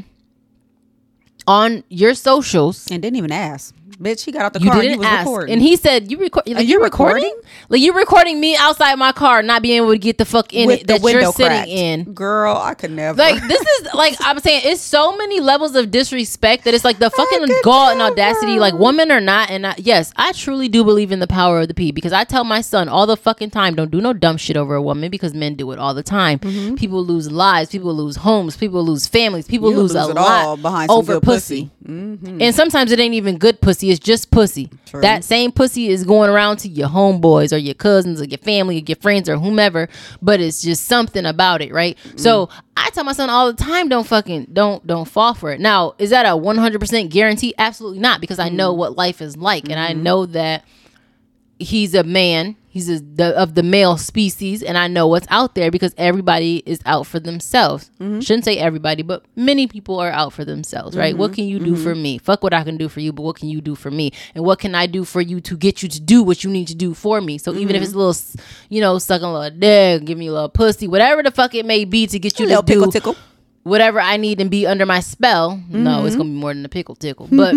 on your socials and didn't even ask? Bitch, he got out the car and he was recording. And he said, "You record? Like, you're recording? Like you're recording me outside my car, not being able to get the fuck in it that you're sitting in." Girl, I could never. Like this is like I'm saying, it's so many levels of disrespect that it's like the fucking gall and audacity, like woman or not. And yes, I truly do believe in the power of the P, because I tell my son all the fucking time, don't do no dumb shit over a woman, because men do it all the time. Mm-hmm. People lose lives, people lose homes, people lose families, people lose a lot over pussy. Mm-hmm. And sometimes it ain't even good pussy. It's just pussy. True. That same pussy is going around to your homeboys or your cousins or your family or your friends or whomever, but it's just something about it, right? Mm. So I tell my son all the time, don't fall for it. Now, is that a 100% guarantee? Absolutely not, because I know what life is like, and I know that he's a man. He's of the male species, and I know what's out there, because everybody is out for themselves. Mm-hmm. Shouldn't say everybody, but many people are out for themselves, right? Mm-hmm. What can you do for me? Fuck what I can do for you, but what can you do for me? And what can I do for you to get you to do what you need to do for me? So even if it's a little, sucking a little dick, give me a little pussy, whatever the fuck it may be to get you to do tickle. Whatever I need and be under my spell. No, it's going to be more than a pickle tickle. But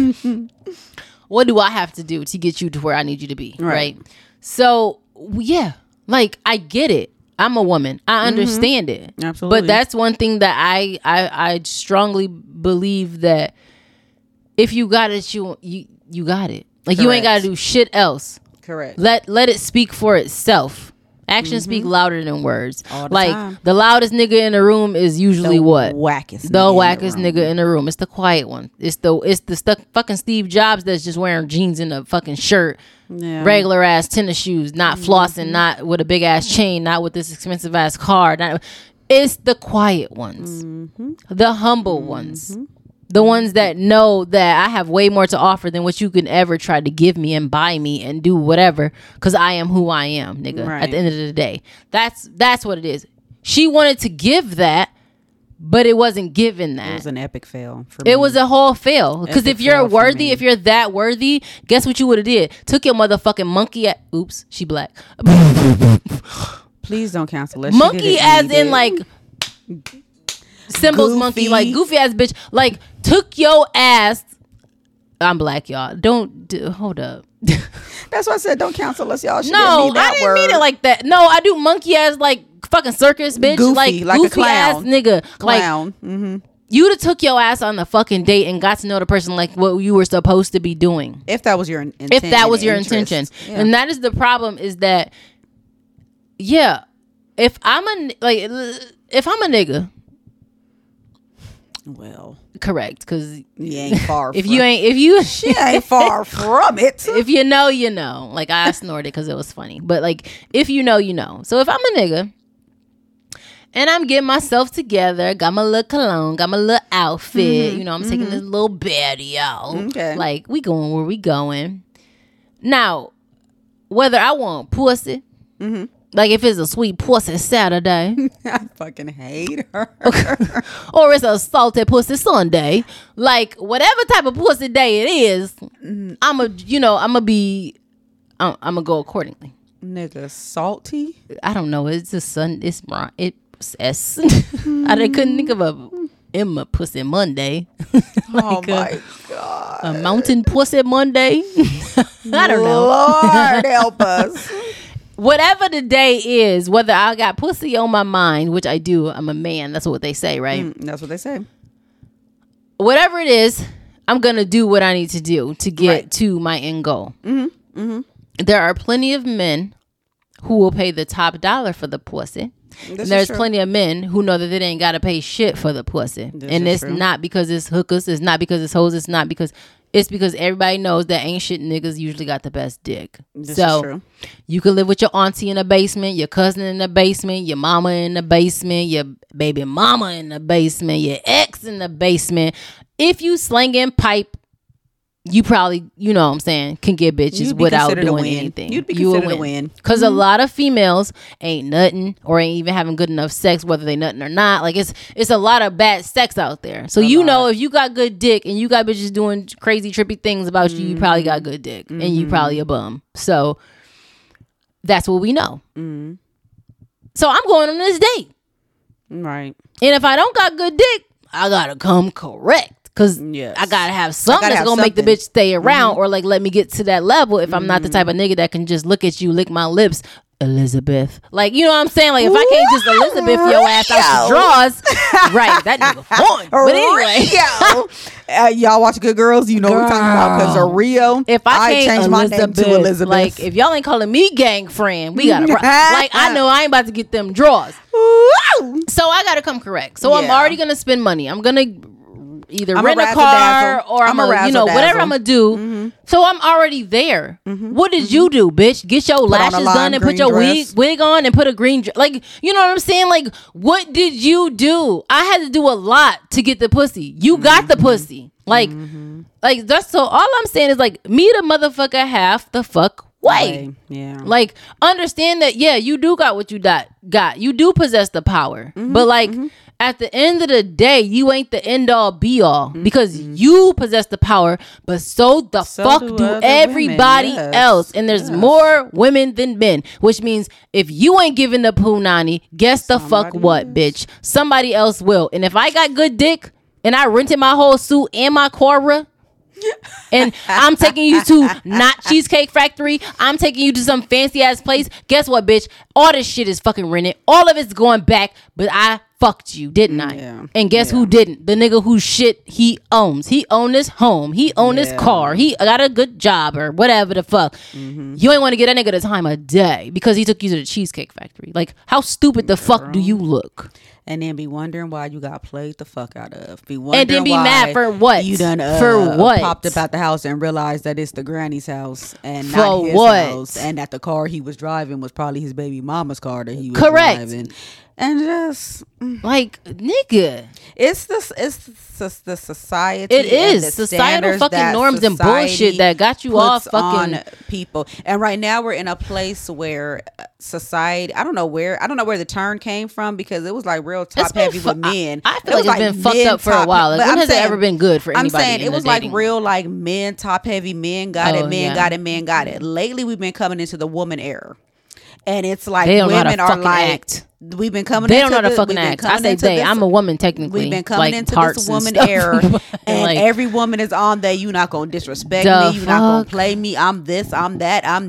what do I have to do to get you to where I need you to be, right? So, yeah, like, I get it. I'm a woman. I understand it. Absolutely. But that's one thing that I strongly believe, that if you got it, you got it. Like, you ain't got to do shit else. Correct. Let it speak for itself. Actions speak louder than words. All the time. The loudest nigga in the room is usually the what? Wackest the wackest nigga in the room. It's the quiet one. It's the fucking Steve Jobs that's just wearing jeans and a fucking shirt, regular ass tennis shoes, not flossing, not with a big ass chain, not with this expensive ass car. It's the quiet ones, the humble ones. The ones that know that I have way more to offer than what you can ever try to give me and buy me and do whatever, because I am who I am, nigga. Right. At the end of the day, that's what it is. She wanted to give that, but it wasn't given that. It was an epic fail for me. It was a whole fail. Because if you're worthy, if you're that worthy, guess what you would have did? Took your motherfucking monkey at... Oops, she black. Please don't cancel it. Monkey as in like... Symbols monkey, like goofy ass bitch, like took your ass. I'm black, y'all. Hold up. That's why I said don't cancel us, y'all. No, I didn't mean it like that. No, I do monkey ass like fucking circus bitch, goofy, like goofy a clown. Ass nigga, clown. Like you'd have took your ass on the fucking date and got to know the person like what you were supposed to be doing. If that was your intent. If that was your intention, and that is the problem, is that if I'm a nigga. Well, correct, because you ain't far. She ain't far from it. If you know, you know. Like I snorted because it was funny, but like if you know, you know. So if I'm a nigga and I'm getting myself together, got my little cologne, got my little outfit, I'm taking this little baddie out. Okay, like we going where we going. Now, whether I want pussy. Like if it's a sweet pussy Saturday. I fucking hate her. Or it's a salty pussy Sunday. Like whatever type of pussy day it is, I'ma go accordingly. Nigga, salty? I don't know. It's a sun. It's S. I couldn't think of a pussy Monday. Oh my God. A mountain pussy Monday. I don't know. Lord help us. Whatever the day is, whether I got pussy on my mind, which I do, I'm a man. That's what they say, right? That's what they say. Whatever it is, I'm going to do what I need to do to get to my end goal. There are plenty of men who will pay the top dollar for the pussy. And there's plenty of men who know that they ain't got to pay shit for the pussy. And it's not because it's hookers. It's not because it's hoes. It's because everybody knows that ain't shit niggas usually got the best dick. So you could live with your auntie in the basement, your cousin in the basement, your mama in the basement, your baby mama in the basement, your ex in the basement. If you slinging pipe, you probably, you know what I'm saying, can get bitches without doing anything. You'd be considered a win. Because a lot of females ain't nutting or ain't even having good enough sex, whether they nutting or not. Like, it's a lot of bad sex out there. So, you know, if you got good dick and you got bitches doing crazy, trippy things about you, you probably got good dick. And you probably a bum. So, that's what we know. So, I'm going on this date. Right. And if I don't got good dick, I got to come correct. Because I got to have something that's going to make the bitch stay around or like let me get to that level if I'm not the type of nigga that can just look at you, lick my lips, Elizabeth. Like, you know what I'm saying? Like, if I can't just Elizabeth your ass out the drawers. Right, that nigga fun. But anyway. Y'all watch Good Girls, you know what we're talking about because of Rio. If I can't change my name to Elizabeth. Like, if y'all ain't calling me gang friend, we got to like, I know I ain't about to get them drawers. So I got to come correct. So I'm already going to spend money. I'm going to either rent a car or I'm gonna, you know, whatever I'm gonna do. So I'm already there. What did you do, bitch? Get your lashes done and put your wig on and put a green like, you know what I'm saying? Like, what did you do? I had to do a lot to get the pussy. You got the pussy. Like that's so all I'm saying is like meet a motherfucker half the fuck way. Yeah. Like understand that you do got what you got. You do possess the power. But like at the end of the day, you ain't the end all be all because you possess the power, but so fuck do everybody else. And there's more women than men, which means if you ain't giving the punani, guess the fuck what, bitch? Somebody else will. And if I got good dick and I rented my whole suit and my Cora, and I'm taking you to not Cheesecake Factory, I'm taking you to some fancy ass place, guess what, bitch? All this shit is fucking rented. All of it's going back, but I fucked you, didn't I? And guess who didn't? The nigga whose shit he owns. He owned his home. He owned his car. He got a good job or whatever the fuck. You ain't want to get that nigga the time of day because he took you to the Cheesecake Factory. Like, how stupid the fuck do you look? And then be wondering why you got played the fuck out of. And then be mad for what? You done for what? Popped up out the house and realized that it's the granny's house and not his house, and that the car he was driving was probably his baby mama's car that he was driving. And just like, nigga, it's the society. It is societal fucking norms and bullshit that got you all fucking on people. And right now we're in a place where society. I don't know where the term came from because it was like real top heavy with men. I feel like it's been fucked up for a while. Like, when has it ever been good for anybody? I'm saying it was like real like men top heavy. Men got it. Men got it. Men got it. Lately we've been coming into the woman era. And it's like women are like act. We've been coming. They don't know how to fucking act. I say they. I'm a woman technically. We've been coming like into this woman era, and like, every woman is on there. You're not gonna disrespect me. You're not gonna play me. I'm this. I'm that. I'm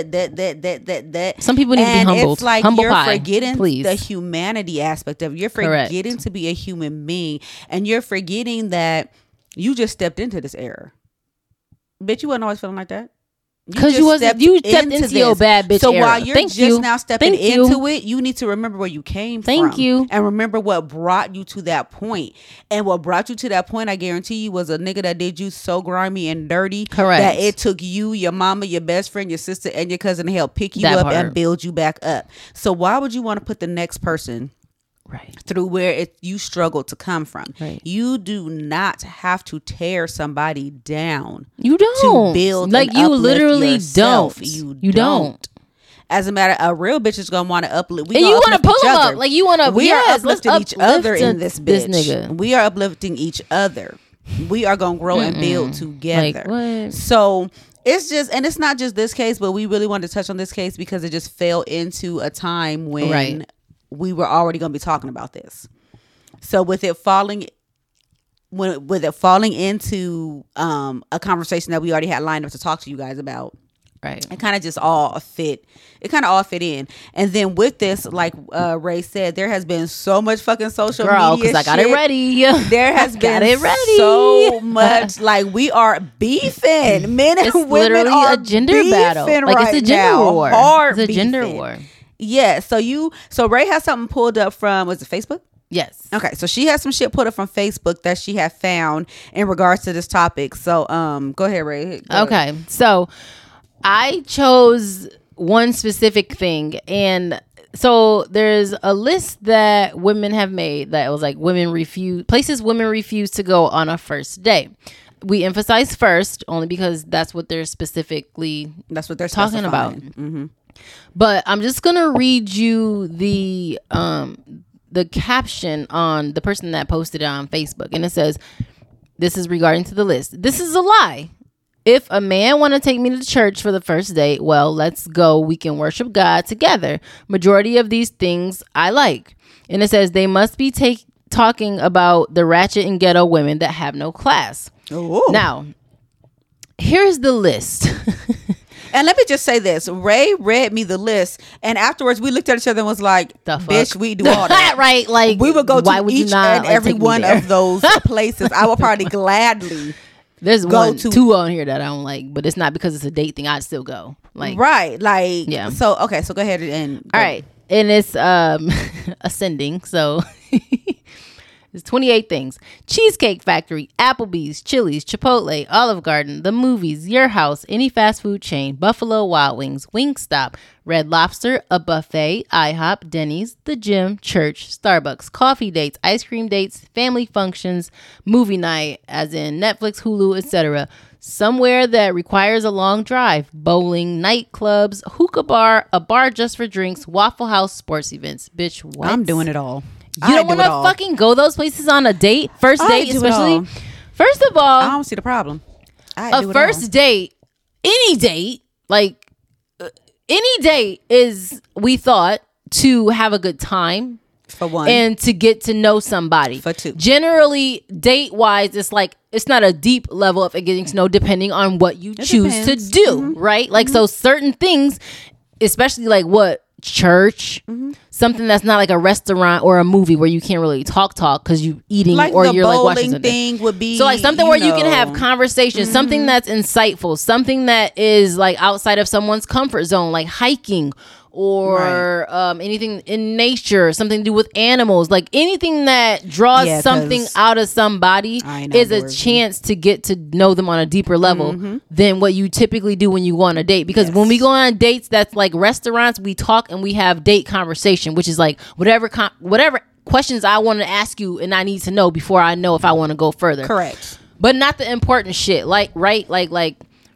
that. Some people need to be humbled. It's like Humble you're pie, forgetting please. the humanity aspect of it. You're forgetting to be a human being, and you're forgetting that you just stepped into this era. Bitch, you wasn't always feeling like that. Because you stepped into your bad bitch so era. While you're now stepping into it, you need to remember where you came from. Thank you. And remember what brought you to that point. And what brought you to that point, I guarantee you, was a nigga that did you so grimy and dirty. Correct. That it took you, your mama, your best friend, your sister, and your cousin to help pick you up and build you back up. So why would you want to put the next person through where you struggle to come from? You do not have to tear somebody down. You don't. To build like, you literally yourself. don't. You don't. As a matter, a real bitch is gonna want to uplift. And you want to pull them up. Like, you want to. We are uplifting each other in this bitch. This nigga. We are uplifting each other. We are gonna grow and build together. Like, so it's just, and it's not just this case, but we really wanted to touch on this case because it just fell into a time when we were already going to be talking about this. So with it falling into a conversation that we already had lined up to talk to you guys about, Right. It kind of just all fit. It kind of all fit in. And then with this, like Ray said, there has been so much fucking social media because I got it ready. There has been so much. Like, we are beefing. Men and women literally are a gender battle. Like, right, it's a gender war. Hard It's a beefing. gender war. Yeah. So Ray has something pulled up from, was it Facebook? Yes. Okay, so she has some shit put up from Facebook that she had found in regards to this topic. So go ahead, Ray. Okay. So I chose one specific thing, and so there's a list that women have made that was like places women refuse to go on a first date. We emphasize first only because that's what they're talking about. Mm-hmm. But I'm just gonna read you the caption on the person that posted it on Facebook, and it says, "This is regarding to the list. This is a lie. If a man want to take me to church for the first date, well, let's go. We can worship God together. Majority of these things I like." And it says they must be talking about the ratchet and ghetto women that have no class. Ooh. Now, here's the list. And let me just say this. Ray read me the list, and afterwards we looked at each other and was like, bitch, we do all that. Right? Like, we would go to would each and every one of those places. I would probably gladly There's two on here that I don't like, but it's not because it's a date thing. I'd still go. Like, right. Like, yeah. So, okay. So go ahead and go. All right. And it's ascending. So there's 28 things. Cheesecake Factory, Applebee's, Chili's, Chipotle, Olive Garden, the movies, your house, any fast food chain, Buffalo Wild Wings, Wingstop, Red Lobster, a buffet, IHOP, Denny's, the gym, church, Starbucks, coffee dates, ice cream dates, family functions, movie night, as in Netflix, Hulu, etc. Somewhere that requires a long drive, bowling, nightclubs, hookah bar, a bar just for drinks, Waffle House, sports events. Bitch, what? I'm doing it all. You don't want to fucking go those places on a date? First date, especially? First of all, I don't see the problem. A first date, any date, like any date is, we thought, to have a good time. For one. And to get to know somebody. For two. Generally, date-wise, it's like, it's not a deep level of getting to know depending on what you choose to do, right? Like, so certain things, especially like what, church, something that's not like a restaurant or a movie where you can't really talk because you eating like or you're like watching something. Thing would be, so like something where you can have conversations, something that's insightful, something that is like outside of someone's comfort zone, like hiking or anything in nature, something to do with animals, like anything that draws something out of somebody is a chance to get to know them on a deeper level than what you typically do when you go on a date. Because when we go on dates that's like restaurants, we talk and we have date conversation, which is like whatever questions I want to ask you and I need to know before I know if I want to go further. Correct. But not the important shit, like like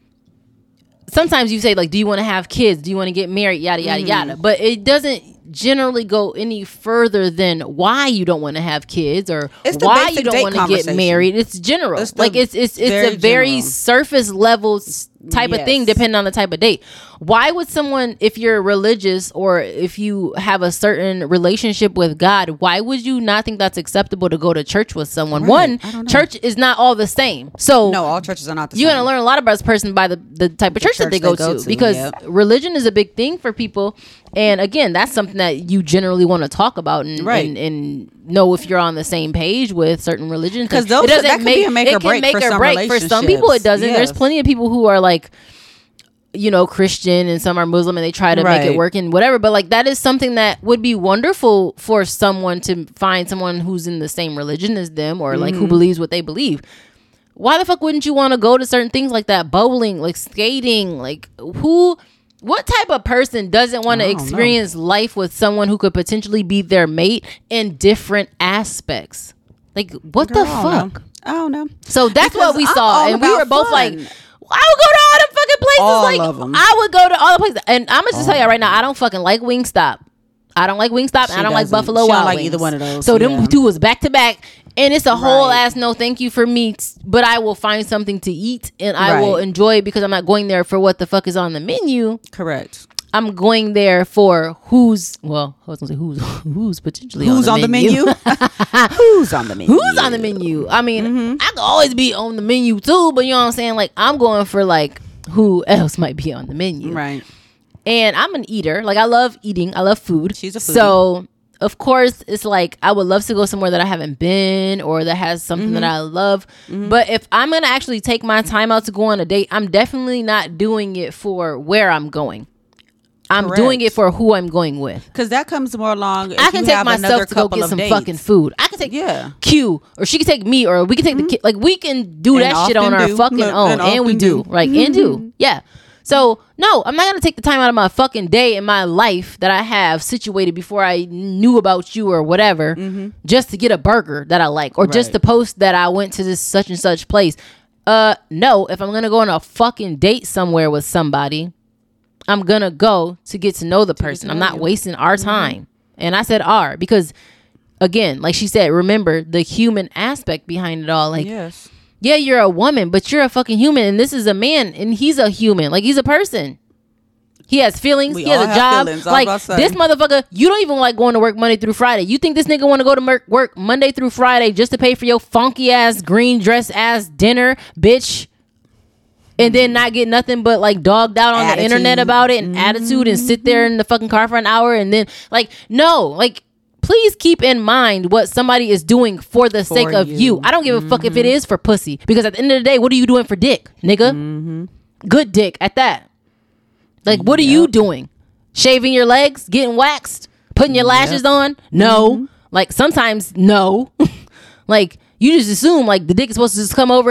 sometimes you say, like, do you want to have kids? Do you want to get married? Yada, yada, yada. But it doesn't generally go any further than why you don't want to have kids or why you don't want to get married. It's general. It's a very surface level type of thing, depending on the type of date. Why would someone, if you're religious or if you have a certain relationship with God, why would you not think that's acceptable to go to church with someone? Right. One, church is not all the same. So no, all churches are not the same. You're going to learn a lot about this person by the type of church that they go to because religion is a big thing for people. And again, that's something that you generally want to talk about and know if you're on the same page with certain religions. Because that can be a make or break for some relationships. For some people, it doesn't. Yes. There's plenty of people who are like, you know, Christian and some are Muslim and they try to make it work and whatever. But like that is something that would be wonderful for someone to find someone who's in the same religion as them or like who believes what they believe. Why the fuck wouldn't you want to go to certain things like that? Bowling, like skating, like what type of person doesn't want to experience life with someone who could potentially be their mate in different aspects? Like, what the fuck? I don't know. So that's what we saw. And we were both like, I would go to all them fucking places. All of them. I would go to all the places. And I'm going to just tell you right now, I don't fucking like Wingstop. I don't like Wingstop. And I don't like Buffalo Wild Wings. I don't like either one of those. So them two was back to back. And it's a whole ass no thank you for meats, but I will find something to eat and I will enjoy it because I'm not going there for what the fuck is on the menu. Correct. I'm going there for who's potentially who's on the menu. Who's on the menu? Who's on the menu? I mean, I could always be on the menu too, but you know what I'm saying? Like I'm going for like who else might be on the menu. Right. And I'm an eater. Like, I love eating. I love food. She's a foodie. So, of course, it's like I would love to go somewhere that I haven't been or that has something that I love. But if I'm going to actually take my time out to go on a date, I'm definitely not doing it for where I'm going. I'm doing it for who I'm going with. Because that comes more along. I can take myself to go get some fucking food. I can take Q, or she can take me, or we can take the kid. Like, we can do that shit on our fucking own. And we do. Like, and do. Yeah. So, no, I'm not going to take the time out of my fucking day in my life that I have situated before I knew about you or whatever just to get a burger that I like or just to post that I went to this such and such place. No, if I'm going to go on a fucking date somewhere with somebody, I'm going to go to get to know the person. I'm not wasting our time. And I said our because, again, like she said, remember the human aspect behind it all. Like, yeah, you're a woman, but you're a fucking human. And this is a man, and he's a human. Like, he's a person. He has feelings. He has a job. Like, this motherfucker, you don't even like going to work Monday through Friday. You think this nigga want to go to work Monday through Friday just to pay for your funky ass, green dress ass dinner, bitch? And then not get nothing but like dogged out on the internet about it and attitude and sit there in the fucking car for an hour and then like, no, like, please keep in mind what somebody is doing for the sake of you. I don't give a fuck if it is for pussy, because at the end of the day, what are you doing for dick, nigga? Good dick at that. Like, what are you doing? Shaving your legs, getting waxed, putting your lashes on? No. Like, sometimes no. Like, you just assume like the dick is supposed to just come over.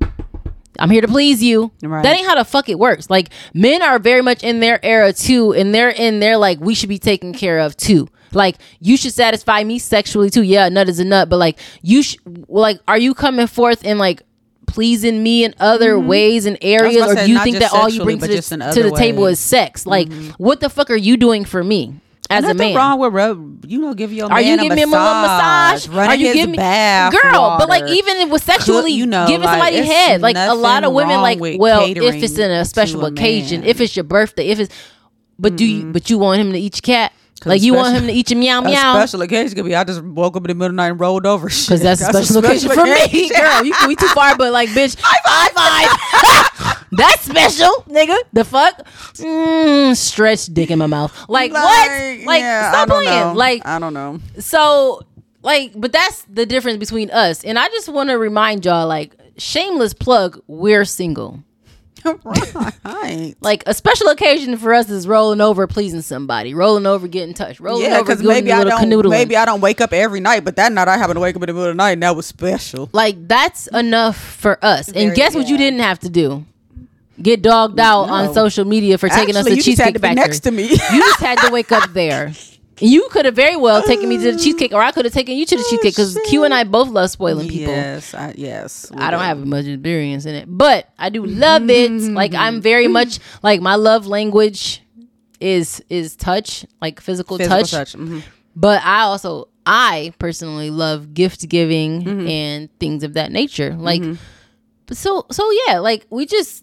I'm here to please you. That ain't how the fuck it works. Like, men are very much in their era too, and they're in their like, we should be taken care of too. Like, you should satisfy me sexually too. Yeah, a nut is a nut, but like, like, are you coming forth and like pleasing me in other ways and areas, or do you think that all you bring to the table is sex? Like, what the fuck are you doing for me? As a man, wrong with give your man are you giving me a massage? Are you giving me girl? Water, but like, even with sexually giving somebody head, like a lot of women like, well, if it's in a special occasion, if it's your birthday, if it's, but you want him to eat your cat? Like, you want him to eat your meow meow? Special occasion could be I just woke up in the middle of the night and rolled over. Because that's a special occasion for me, girl. We too far, but like, bitch, high five. That's special, nigga. The fuck? Stretch dick in my mouth. Like what? Like, stop playing. Like, I don't know. So, like, but that's the difference between us. And I just want to remind y'all, like, shameless plug, we're single. Right. Like, a special occasion for us is rolling over, pleasing somebody, rolling over, getting touched, rolling over, because maybe I don't wake up every night, but that night I happened to wake up in the middle of the night, and that was special. Like, that's enough for us. And guess what you didn't have to do? Get dogged out on social media for taking us to Cheesecake Factory. Next to me. You just had to wake up there. You could have very well taken me to the cheesecake, or I could have taken you to the cheesecake, because Q and I both love spoiling people. Yes. I don't have much experience in it, but I do love it. Like, I'm very much like, my love language is touch, like physical touch. But I personally love gift giving and things of that nature. Like, so yeah, like, we just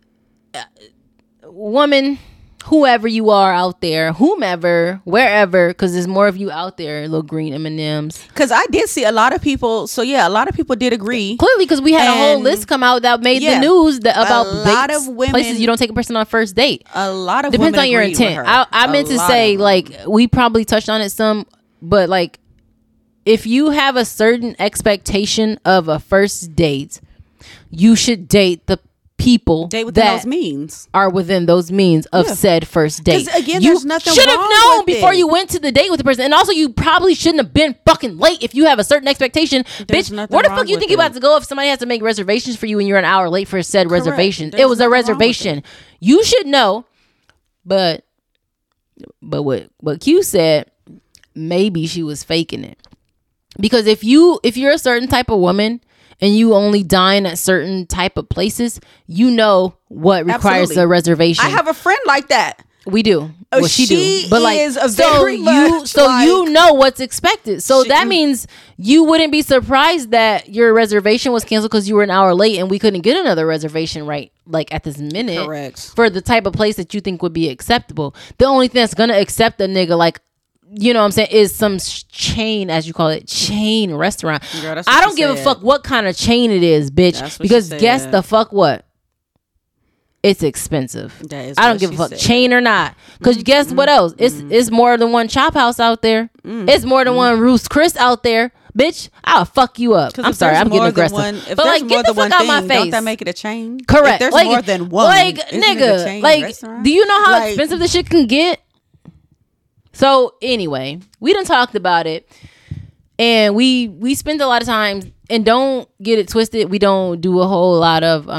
woman. Whoever you are out there, whomever, wherever, because there's more of you out there, little green M&Ms. Because I did see a lot of people. So yeah, a lot of people did agree. Clearly, because we had a whole list come out that made the news about a lot of women, places you don't take a person on a first date. A lot of depends women on your intent. I meant to say, like, we probably touched on it some, but like, if you have a certain expectation of a first date, you should date the people that are within those means of said first date. Again, there's nothing should have known before you went to the date with the person, and also you probably shouldn't have been fucking late if you have a certain expectation. Bitch, where the fuck you think you about to go if somebody has to make reservations for you and you're an hour late for said reservation? It was a reservation. You should know. But what Q said, maybe she was faking it, because if you're a certain type of woman and you only dine at certain type of places, you know what requires a reservation. I have a friend like that. We do. Well, she do. But like, so you know what's expected. So that means you wouldn't be surprised that your reservation was canceled because you were an hour late and we couldn't get another reservation right, like, at this minute. Correct. For the type of place that you think would be acceptable. The only thing that's gonna accept a nigga, like, you know what I'm saying, is some chain, as you call it, chain restaurant. Girl, I don't give a fuck what kind of chain it is, bitch. Because guess the fuck what? it's expensive. That is I don't what give a she fuck, said. chain or not. Because guess what else? It's more than one Chop House out there. It's more than one Ruth's Chris out there. Bitch, I'll fuck you up. I'm sorry, I'm getting aggressive. But like, get the fuck out my face. Don't that make it a chain? Correct. If there's like, more than one, like isn't nigga, it a chain like, restaurant? do you know how Like- expensive this shit can get? So anyway, we done talked about it, and we spend a lot of time. And don't get it twisted. We don't do a whole lot of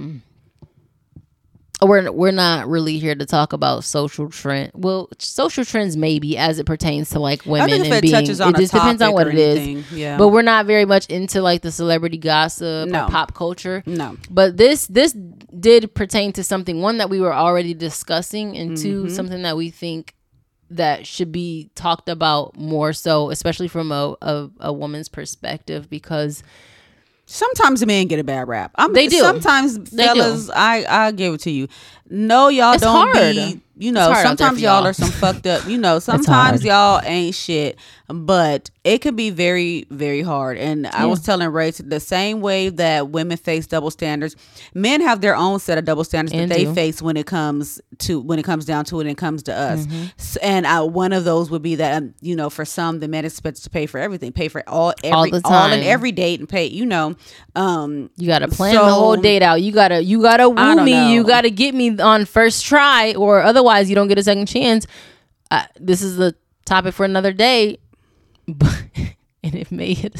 we're not really here to talk about social trend. Well, social trends maybe as it pertains to like women think if and it being. touches on It a just depends on topic what or it is. anything, yeah. But we're not very much into like the celebrity gossip No. or pop culture. No. But this did pertain to something, one, that we were already discussing, and two, something that we think that should be talked about more so, especially from a woman's perspective, because Sometimes men get a bad rap. They do. Sometimes They fellas, do. I give it to you. No, y'all It's don't hard. be. You It's know, hard out there sometimes for y'all y'all. are some fucked up. You know, hard. sometimes y'all ain't shit. But it can be very, very hard. And I was telling Ray, the same way that women face double standards, men have their own set of double standards And that they do. face when it comes down to it and it comes to us. And one of those would be that you know, for some, the man is expected to pay for everything, pay for all the and time. every date, and pay. You know, you gotta plan So- the whole date out. You gotta I woo don't me. know. You gotta get me on first try, or otherwise you don't get a second chance. This is the topic for another day, but and it may hit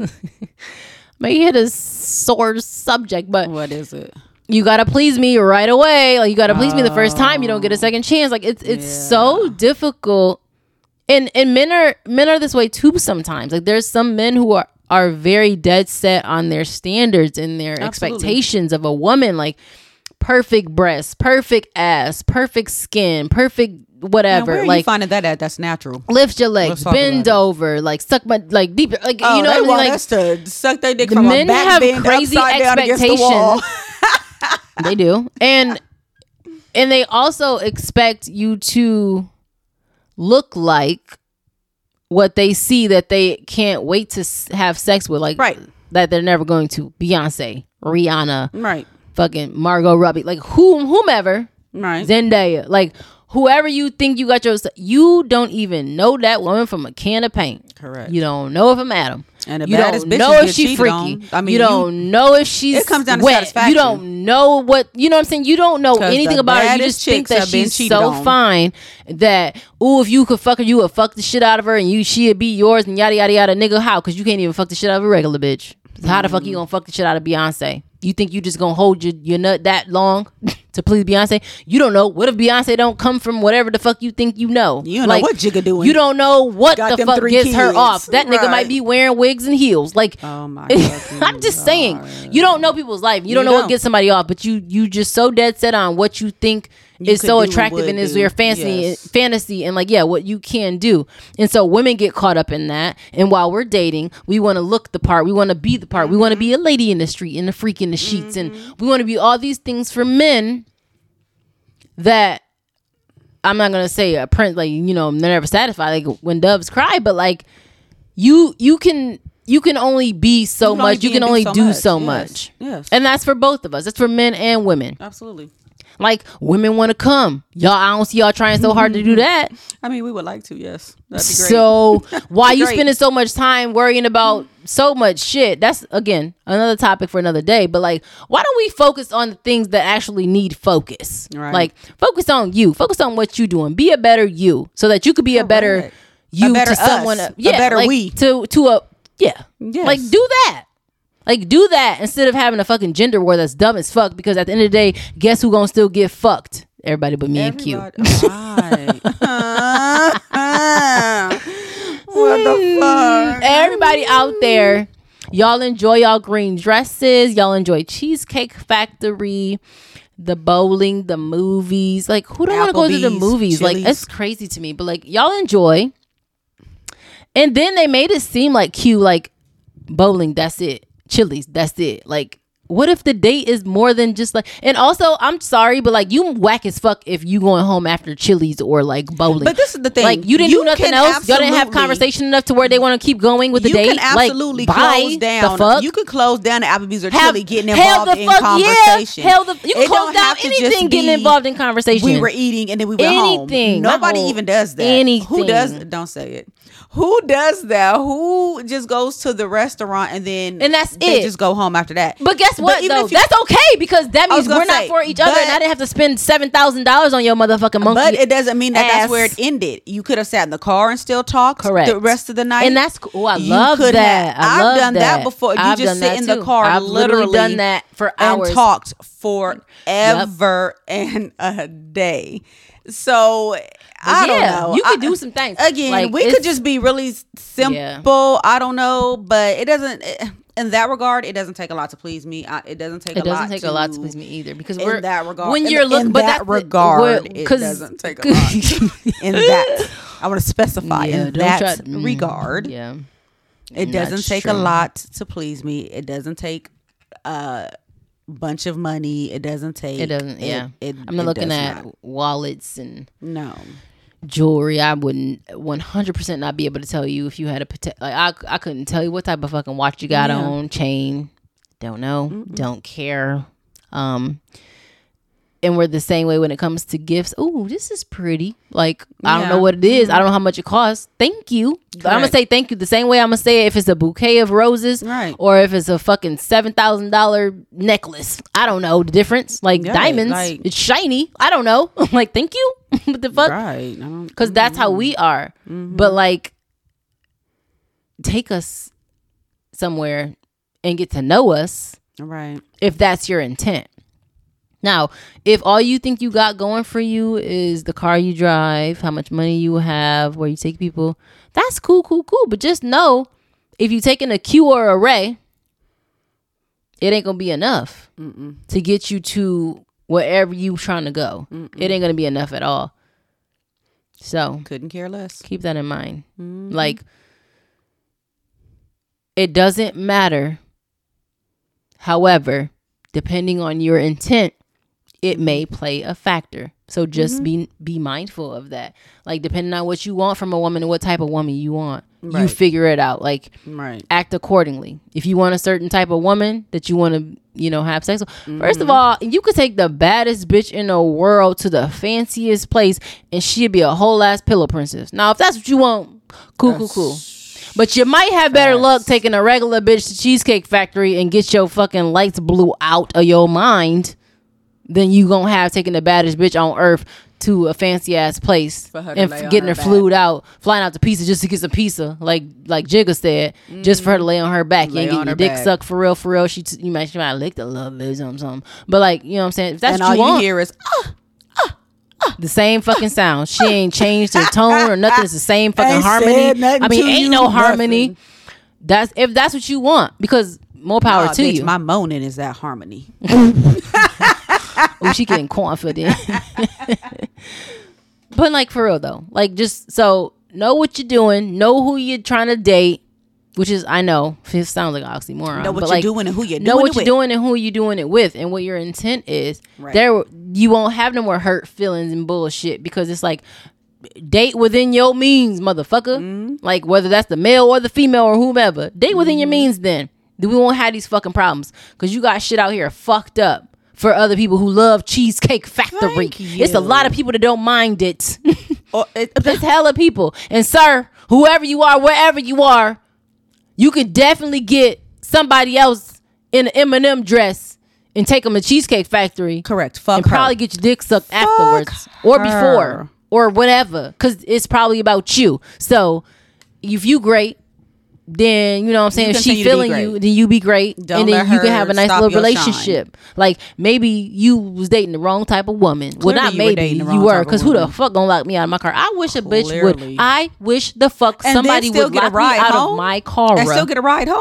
a sore subject. But what is it? you gotta please me right away. Like, you gotta please me the first time. You don't get a second chance. Like, it's so difficult. And men are this way too sometimes. Like, there's some men who are very dead set on their standards and their expectations of a woman. Like, perfect breasts, perfect ass, perfect skin, perfect whatever. Where are like, you finding that at? That's natural. lift your legs, Let's talk bend about over, like suck my like deeper. Like, Oh, you know they what I mean? want Like, us to suck their dick the from a men back have bend crazy upside down against the wall. They do. And they also expect you to look like what they see that they can't wait to have sex with, like, Right. that they're never going to. Beyonce, Rihanna, Right. fucking Margot Robbie, like whomever, Right. Zendaya, like whoever you think you got you don't even know that woman from a can of paint. Correct. You don't know if I'm Adam. And the you baddest don't bitches know if get she cheated freaky. on. I mean, you don't know if she's it comes down to wet. satisfaction. You don't know what, you know what I'm saying? You don't know 'Cause anything the about her. You baddest just think chicks that have been she's cheated so on. fine that, ooh, if you could fuck her, you would fuck the shit out of her and she'd be yours and yada yada yada. Nigga, how? Because you can't even fuck the shit out of a regular bitch. How the fuck you gonna fuck the shit out of Beyonce? You think you just gonna hold your nut that long to please Beyonce? You don't know. What if Beyonce don't come from whatever the fuck you think you know? You don't know what Jigga doing. You don't know what Got the them fuck 3 gets her kids. off. That nigga Right. might be wearing wigs and heels. Like, Oh my I'm just saying, you don't know people's life. You don't know what don't. gets somebody off, but you just so dead set on what you think is could so do and attractive would and is do. your Yes. fantasy and like, yeah, what you can do. And so women get caught up in that. And while we're dating, we want to look the part. We want to be the part. We want to be a lady in the street and a freak in the sheets. And we want to be all these things for men that I'm not gonna say a prince, like, you know, they're never satisfied, like when doves cry, but like you can only be so much. You can only do so much. Yes. And that's for both of us. That's for men and women. Absolutely. Like, women want to come. Y'all, I don't see y'all trying so hard to do that. I mean, we would like to, yes. That'd be great. So why you Great. spending so much time worrying about so much shit? That's, again, another topic for another day. But like, why don't we focus on the things that actually need focus? Right. Like, focus on you. Focus on what you doing. Be a better you, so that you could be a better Correct. you A better to someone. us. A better like, we. to a yeah. Yes. Like, do that. Like, do that instead of having a fucking gender war that's dumb as fuck. Because at the end of the day, guess who gonna still get fucked? Everybody but me and Q. Right. What the fuck? Everybody out there, y'all enjoy y'all green dresses. Y'all enjoy Cheesecake Factory, the bowling, the movies. Like, who don't want to go to the Applebee's, movies? Like, Chili's. it's crazy to me. But like, y'all enjoy. And then they made it seem like Q, like, bowling, that's it. Chili's, that's it. Like, what if the date is more than just like, and also I'm sorry, but like you whack as fuck if you going home after Chili's or like bowling. But this is the thing. Like you didn't do nothing else. Y'all didn't have conversation enough to where they want to keep going with the date. You can absolutely like, close down. The fuck? You could close down the Applebee's or Chili getting involved in conversation. Yeah. You can close down anything getting involved in conversation. We were eating and then we went home. Nobody even does that. Anything. Who does? Don't say it. Who does that? Who just goes to the restaurant and that's they just go home after that? But guess what? Though that's okay because that means we're not for each other, and I didn't have to spend $7,000 on your motherfucking monkey. But it doesn't mean that's where it ended. You could have sat in the car and still talked the rest of the night, and that's cool. I love that. I've done that before. You just sit in the car. I've literally done that for hours and talked forever and a day. So I don't know. You could do some things. Again, like, we could just be really simple. Yeah. I don't know, but it doesn't. In that regard, it doesn't take a lot to please me. It doesn't take a lot to please me either because we're in that regard. When you're looking, but that regard, it doesn't take a lot. In that, I want to specify in that regard. Yeah, it doesn't take a lot to please me. It doesn't take bunch of money. It doesn't take. It doesn't. I'm not looking at wallets and jewelry. I wouldn't 100% not be able to tell you if you had I couldn't tell you what type of fucking watch you got on, chain. Don't know. Mm-mm. Don't care. And we're the same way when it comes to gifts. Oh, this is pretty. Like, I don't know what it is. I don't know how much it costs. Thank you. Correct. I'm going to say thank you the same way I'm going to say it if it's a bouquet of roses. Right. Or if it's a fucking $7,000 necklace. I don't know the difference. Like, diamonds. Like, it's shiny. I don't know. I'm like, thank you. What the fuck? Right. Because that's how we are. Mm-hmm. But, like, take us somewhere and get to know us. Right. If that's your intent. Now, if all you think you got going for you is the car you drive, how much money you have, where you take people, that's cool. But just know, if you taking a Q or a Ray, it ain't going to be enough to get you to wherever you trying to go. It ain't going to be enough at all. So, couldn't care less. Keep that in mind. Like, it doesn't matter. However, depending on your intent, it may play a factor. So just be mindful of that. Like, depending on what you want from a woman and what type of woman you want, you figure it out. Like, act accordingly. If you want a certain type of woman that you want to, have sex with, first of all, you could take the baddest bitch in the world to the fanciest place and she'd be a whole ass pillow princess. Now, if that's what you want, cool. But you might have better luck taking a regular bitch to Cheesecake Factory and get your fucking lights blew out of your mind than you gonna have taking the baddest bitch on earth to a fancy ass place and getting her flying out to pizza just to get some pizza, like Jigga said, just for her to lay on her back. You ain't getting your dick sucked for real. She might lick the love bit or something. But like, you know what I'm saying? If that's what you want, you hear is the same fucking sound. She ain't changed her tone or nothing. It's the same fucking harmony. I mean, ain't no harmony. That's if that's what you want, because more power to you. My moaning is that harmony. Oh, she getting confident. But like, for real though, like, just so know what you're doing, know who you're trying to date, which is, I know it sounds like an oxymoron. Know what you're doing and who you're doing it with. Know what you're doing and who you're doing it with, and what your intent is. Right. There, you won't have no more hurt feelings and bullshit, because it's like, date within your means, motherfucker. Like, whether that's the male or the female or whomever, date within your means. Then we won't have these fucking problems, because you got shit out here fucked up for other people who love Cheesecake Factory. It's a lot of people that don't mind it. It's hella people. And sir, whoever you are, wherever you are, you could definitely get somebody else in an M&M dress and take them to Cheesecake Factory. Correct. And probably get your dick sucked afterwards or before or whatever, because it's probably about you. So if you great, then, you know what I'm saying, if she feeling you, then you be great. And then you can have a nice little relationship. Like, maybe you was dating the wrong type of woman. Clearly, well, not maybe you were, because who the fuck gonna lock me out of my car? I wish a bitch would. I wish the fuck somebody would lock me out of my car and still get a ride home.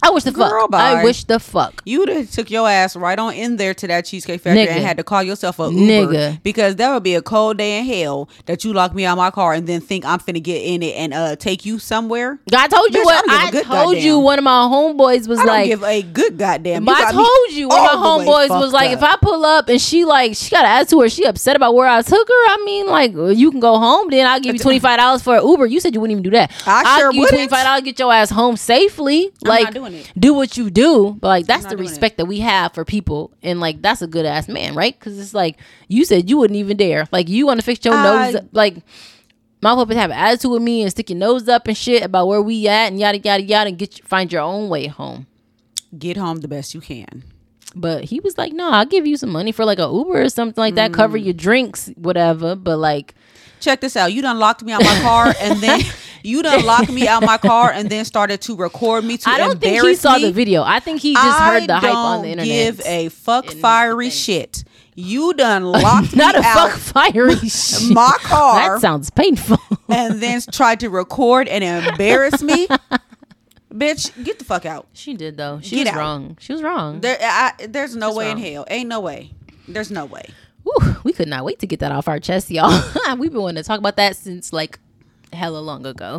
I wish the Girl, fuck. bye. I wish the fuck. You'd have took your ass right on in there to that Cheesecake Factory Nigga. and had to call yourself a Uber. Nigga. Because that would be a cold day in hell that you lock me out my car and then think I'm finna get in it and take you somewhere. I told you Bitch, what. I don't give a good I told you goddamn. one of my homeboys was I don't like. give a good goddamn. I told you one of my homeboys was like, if I pull up and she got an attitude or she upset about where I took her, I mean, like, you can go home. Then I'll give you $25 for an Uber. You said you wouldn't even do that. I sure I'll give you $25, get your ass home safely. I'm Like, not doing it. do what you do. But like, that's the doing respect that we have for people, and like, that's a good ass man, right? Because it's like you said you wouldn't even dare. Like, you want to fix your nose, like. My puppet have an attitude with me and stick your nose up and shit about where we at and yada yada yada and find your own way home. Get home the best you can. But he was like, no, I'll give you some money for like a Uber or something like that, cover your drinks, whatever. But like, check this out. You done locked me out my car and then started to record me to I don't think he saw the video. I think he just heard the hype on the internet. I don't give a fuck fiery shit. You done locked Not me a out fuck fiery shit. my car. That sounds painful. And then tried to record and embarrass me. Bitch, get the fuck out. She did though. She was wrong. She was wrong. There's no way in hell. Ain't no way. There's no way. Whew, we could not wait to get that off our chest, y'all. We've been wanting to talk about that since like hella long ago.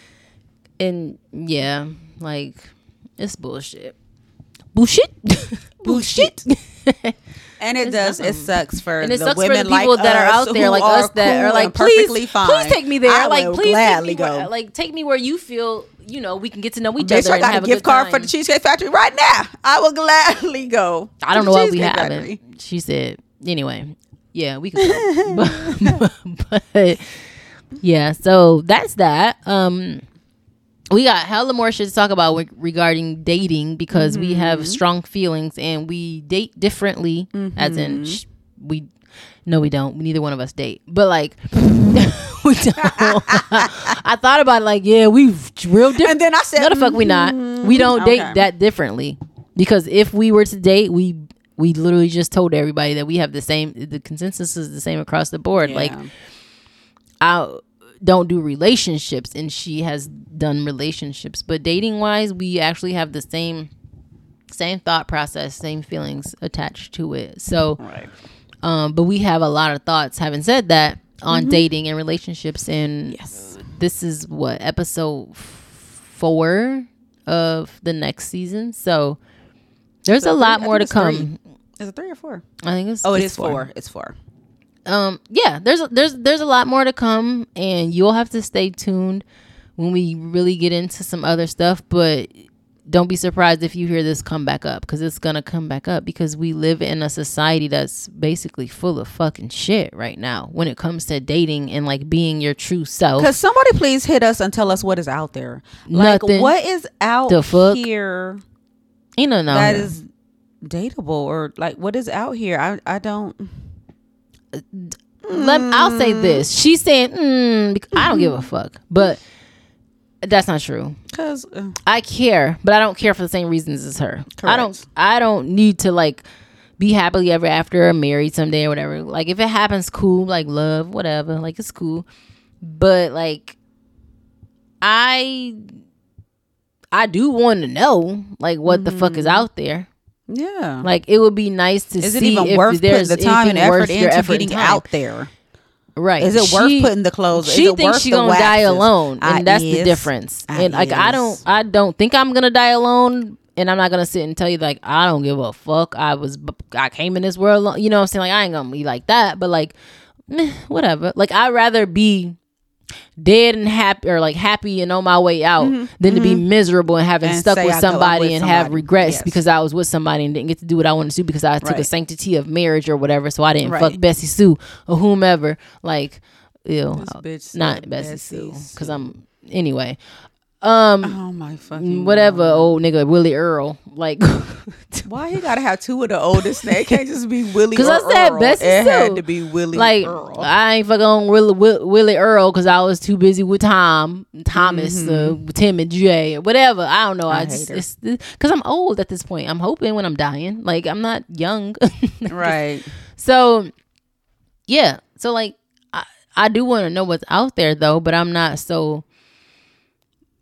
And yeah, like it's bullshit. Bullshit. Bullshit. And it sucks for the women for the like people that are out there, like us, that cool are like, perfectly fine. Please take me there. I like, will please gladly take me go. like, take me where you feel, we can get to know each Bitch, other. I got and have a gift card time. for the Cheesecake Factory right now. I will gladly go. I don't know what we have. She said, anyway, yeah, we can go. but yeah, so that's that. We got hella more shit to talk about regarding dating because we have strong feelings and we date differently. As in, we don't. Neither one of us date, but like we don't. I thought about it, like, yeah, we real different. And then I said, no, the fuck we not. We don't date that differently because if we were to date, we literally just told everybody that we have the consensus is the same across the board. Yeah. Like, I don't do relationships and she has done relationships, but dating wise we actually have the same thought process, same feelings attached to it. So right. But we have a lot of thoughts, having said that, on dating and relationships, and yes, this is what episode 4 of the next season, so there's a lot more to come. Is it 3 or 4? I think it's it is 4. It's 4. Yeah, there's a lot more to come, and you'll have to stay tuned when we really get into some other stuff. But don't be surprised if you hear this come back up, because it's gonna come back up because we live in a society that's basically full of fucking shit right now when it comes to dating and like being your true self. Because somebody please hit us and tell us what is out there. Like, Nothing. what is out The fuck? here that is dateable, or like what is out here? I don't. I'll say this. She's saying, because I don't give a fuck, but that's not true. Because I care, but I don't care for the same reasons as her. Correct. I don't need to like be happily ever after or married someday or whatever. Like if it happens, cool. Like love, whatever. Like it's cool. But like I do want to know like what the fuck is out there. Yeah, like it would be nice to see. Is it even if worth there's putting the time and effort into and getting out there? Right. Is it worth putting the clothes? She thinks she's gonna die alone, and that's the difference. And like I don't think I'm gonna die alone, and I'm not gonna sit and tell you like I don't give a fuck. I came in this world alone. You know what I'm saying? Like I ain't gonna be like that, but like whatever. Like I'd rather be dead and happy, or like happy and on my way out, than to be miserable and having stuck with somebody and have regrets because I was with somebody and didn't get to do what I wanted to do because I took the sanctity of marriage or whatever, so I didn't fuck Bessie Sue or whomever. Like, ew, not Bessie Sue, because I'm anyway. Oh my fucking whatever, God. Old nigga Willie Earl. Like, why he gotta have two of the oldest names? It can't just be Willie. Because I said Bessie It Sue. had to be Willie. Like Earl. I ain't fucking on Willie Earl because I was too busy with Thomas, Tim and Jay or whatever. I don't know. I just it's because I'm old at this point. I'm hoping when I'm dying, like I'm not young, right? So yeah, so like I do want to know what's out there though, but I'm not so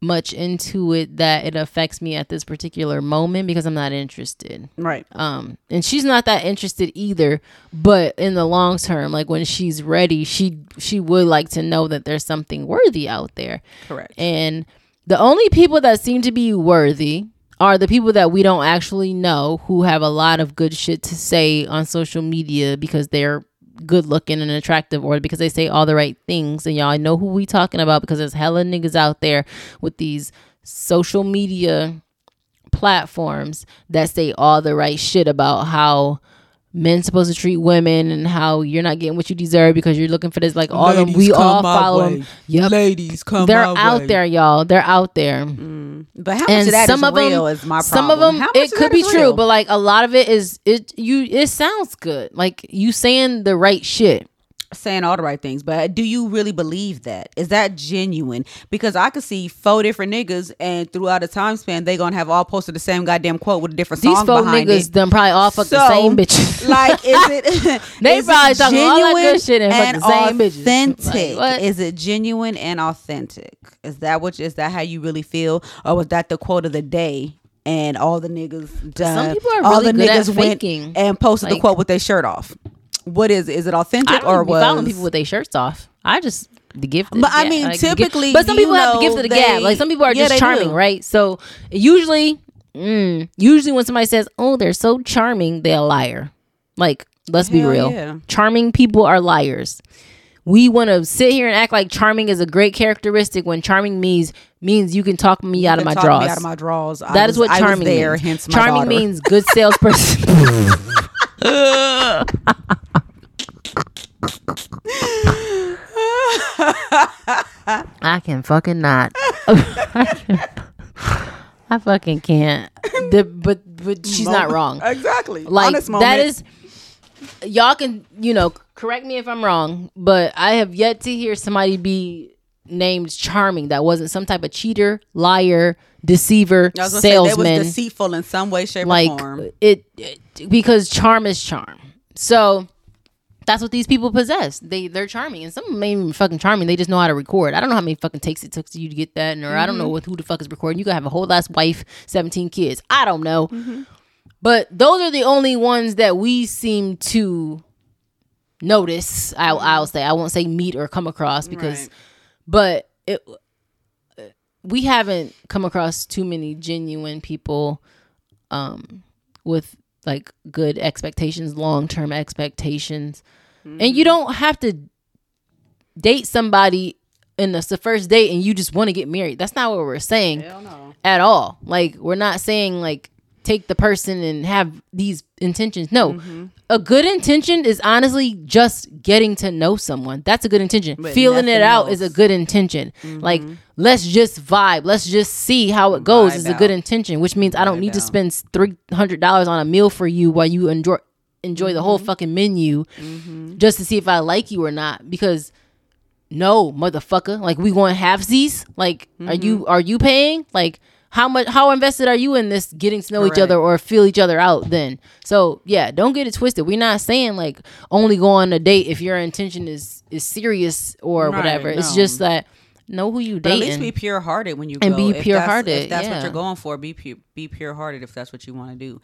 much into it that it affects me at this particular moment because I'm not interested. Right. And she's not that interested either, but in the long term, like when she's ready, she would like to know that there's something worthy out there. Correct. And the only people that seem to be worthy are the people that we don't actually know, who have a lot of good shit to say on social media because they're good looking and attractive, or because they say all the right things. And y'all know who we talking about, because there's hella niggas out there with these social media platforms that say all the right shit about how men supposed to treat women and how you're not getting what you deserve because you're looking for this. Like all them, we all follow them. Yep. Ladies, come. They're out there, y'all. They're out there. But how much of that is real is my problem. Some of them, it could be true, but like a lot of it is it sounds good. Like you saying the right shit. Saying all the right things, but do you really believe that? Is that genuine? Because I could see 4 different niggas, and throughout a time span, they gonna have all posted the same goddamn quote with a different song behind it. These 4 niggas done probably all fuck the same bitches. Like, is it? They is probably it talking all that good shit and fuck the same bitches. Authentic? Like, is it genuine and authentic? Is that how you really feel, or was that the quote of the day? And all the niggas done. Some people are all really the good niggas at went faking. and posted the quote with their shirt off. What is it? Is it authentic or was following people with their shirts off? I just the gift. But I mean, like, typically, but some people have the gift of the gab. Like some people are just charming, right? So usually when somebody says, "Oh, they're so charming," they're a liar. Like, let's be real. Yeah. Charming people are liars. We want to sit here and act like charming is a great characteristic when charming means you can talk me out of my drawers. That is what charming means. Hence my charming daughter. means good salesperson. I can fucking not. I fucking can't. But she's not wrong. Exactly. Like Honest moment. that is. Y'all can correct me if I'm wrong, but I have yet to hear somebody be named charming that wasn't some type of cheater, liar, deceiver, salesman. They was deceitful in some way, shape, or form. Because charm is charm. So that's what these people possess. They're charming, and some of them ain't even fucking charming. They just know how to record. I don't know how many fucking takes it took you to get that, or I don't know who the fuck is recording. You could have a whole ass wife, 17 kids. I don't know. But those are the only ones that we seem to notice. I'll say, I won't say meet or come across because, but we haven't come across too many genuine people with like good expectations, long-term expectations. And you don't have to date somebody in the first date and you just want to get married. That's not what we're saying at all. Like, we're not saying like take the person and have these intentions. No, a good intention is honestly just getting to know someone. That's a good intention. But feeling it out is a good intention. Like, let's just vibe. Let's just see how it goes is a good intention, which means I don't need to spend $300 on a meal for you while you enjoy the whole fucking menu just to see if I like you or not. Because no, motherfucker, like, we going halfsies. Like, are you paying? Like, how invested are you in this getting to know each other or feel each other out then? So yeah, don't get it twisted. We're not saying like only go on a date if your intention is serious or whatever. No. It's just that know who you dating. But at least be pure hearted when you and go. Be pure hearted. If that's what you're going for, be pure hearted if that's what you want to do.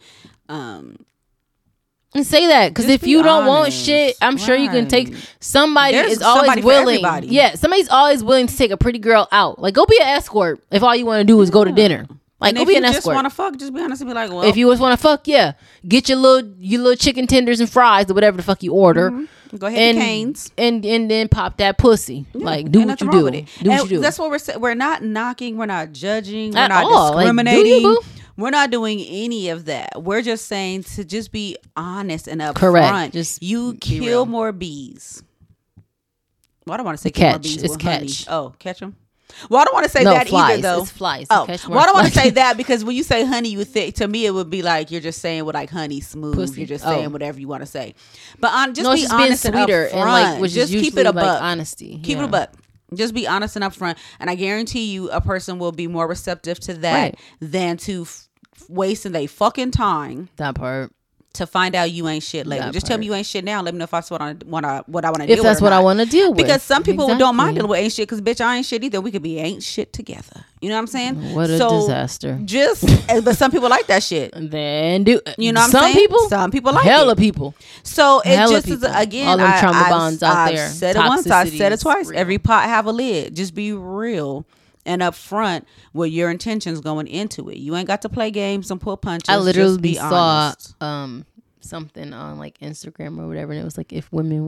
And say that, because if you don't want shit, I'm sure you can take somebody. Is always willing. Yeah, somebody's always willing to take a pretty girl out. Like, go be an escort if all you want to do is go to dinner. Like, go be an escort. If you just want to fuck, just be honest and be like, well. If you just want to fuck, yeah, get your little chicken tenders and fries or whatever the fuck you order. Go ahead, Canes, and then pop that pussy. Yeah, like, do what you do. Do what you do. That's what we're saying. We're not knocking. We're not judging. We're not discriminating. Like, we're not doing any of that. We're just saying to just be honest and upfront. Correct. Just you kill more bees. Well, I don't want to say kill more bees. It's catch. Honey. Oh, catch them. Well, I don't want to say that flies. either, though. It's flies. Oh, well, I don't want to say that because when you say honey, you think to me it would be like you're just saying what like honey smooth. Pussy. You're just saying whatever you want to say. But just be honest and upfront. And like, which just keep it a buck. Honesty. Keep it a buck. Just be honest and upfront, and I guarantee you, a person will be more receptive to that than to wasting their fucking time. That part. to find out you ain't shit later. Just tell me you ain't shit now. Let me know if that's what I want to deal with. If that's what I want to deal with. Because some people don't mind dealing with ain't shit, because bitch, I ain't shit either. We could be ain't shit together. You know what I'm saying? What a disaster. But some people like that shit. Then do you know what I'm saying? Some people like hella people. So it just is, again, all them trauma bonds out there. I've said it once, I said it twice. Real. Every pot have a lid. Just be real and upfront with your intentions going into it. You ain't got to play games and pull punches. I literally saw something on like Instagram or whatever, and it was like if women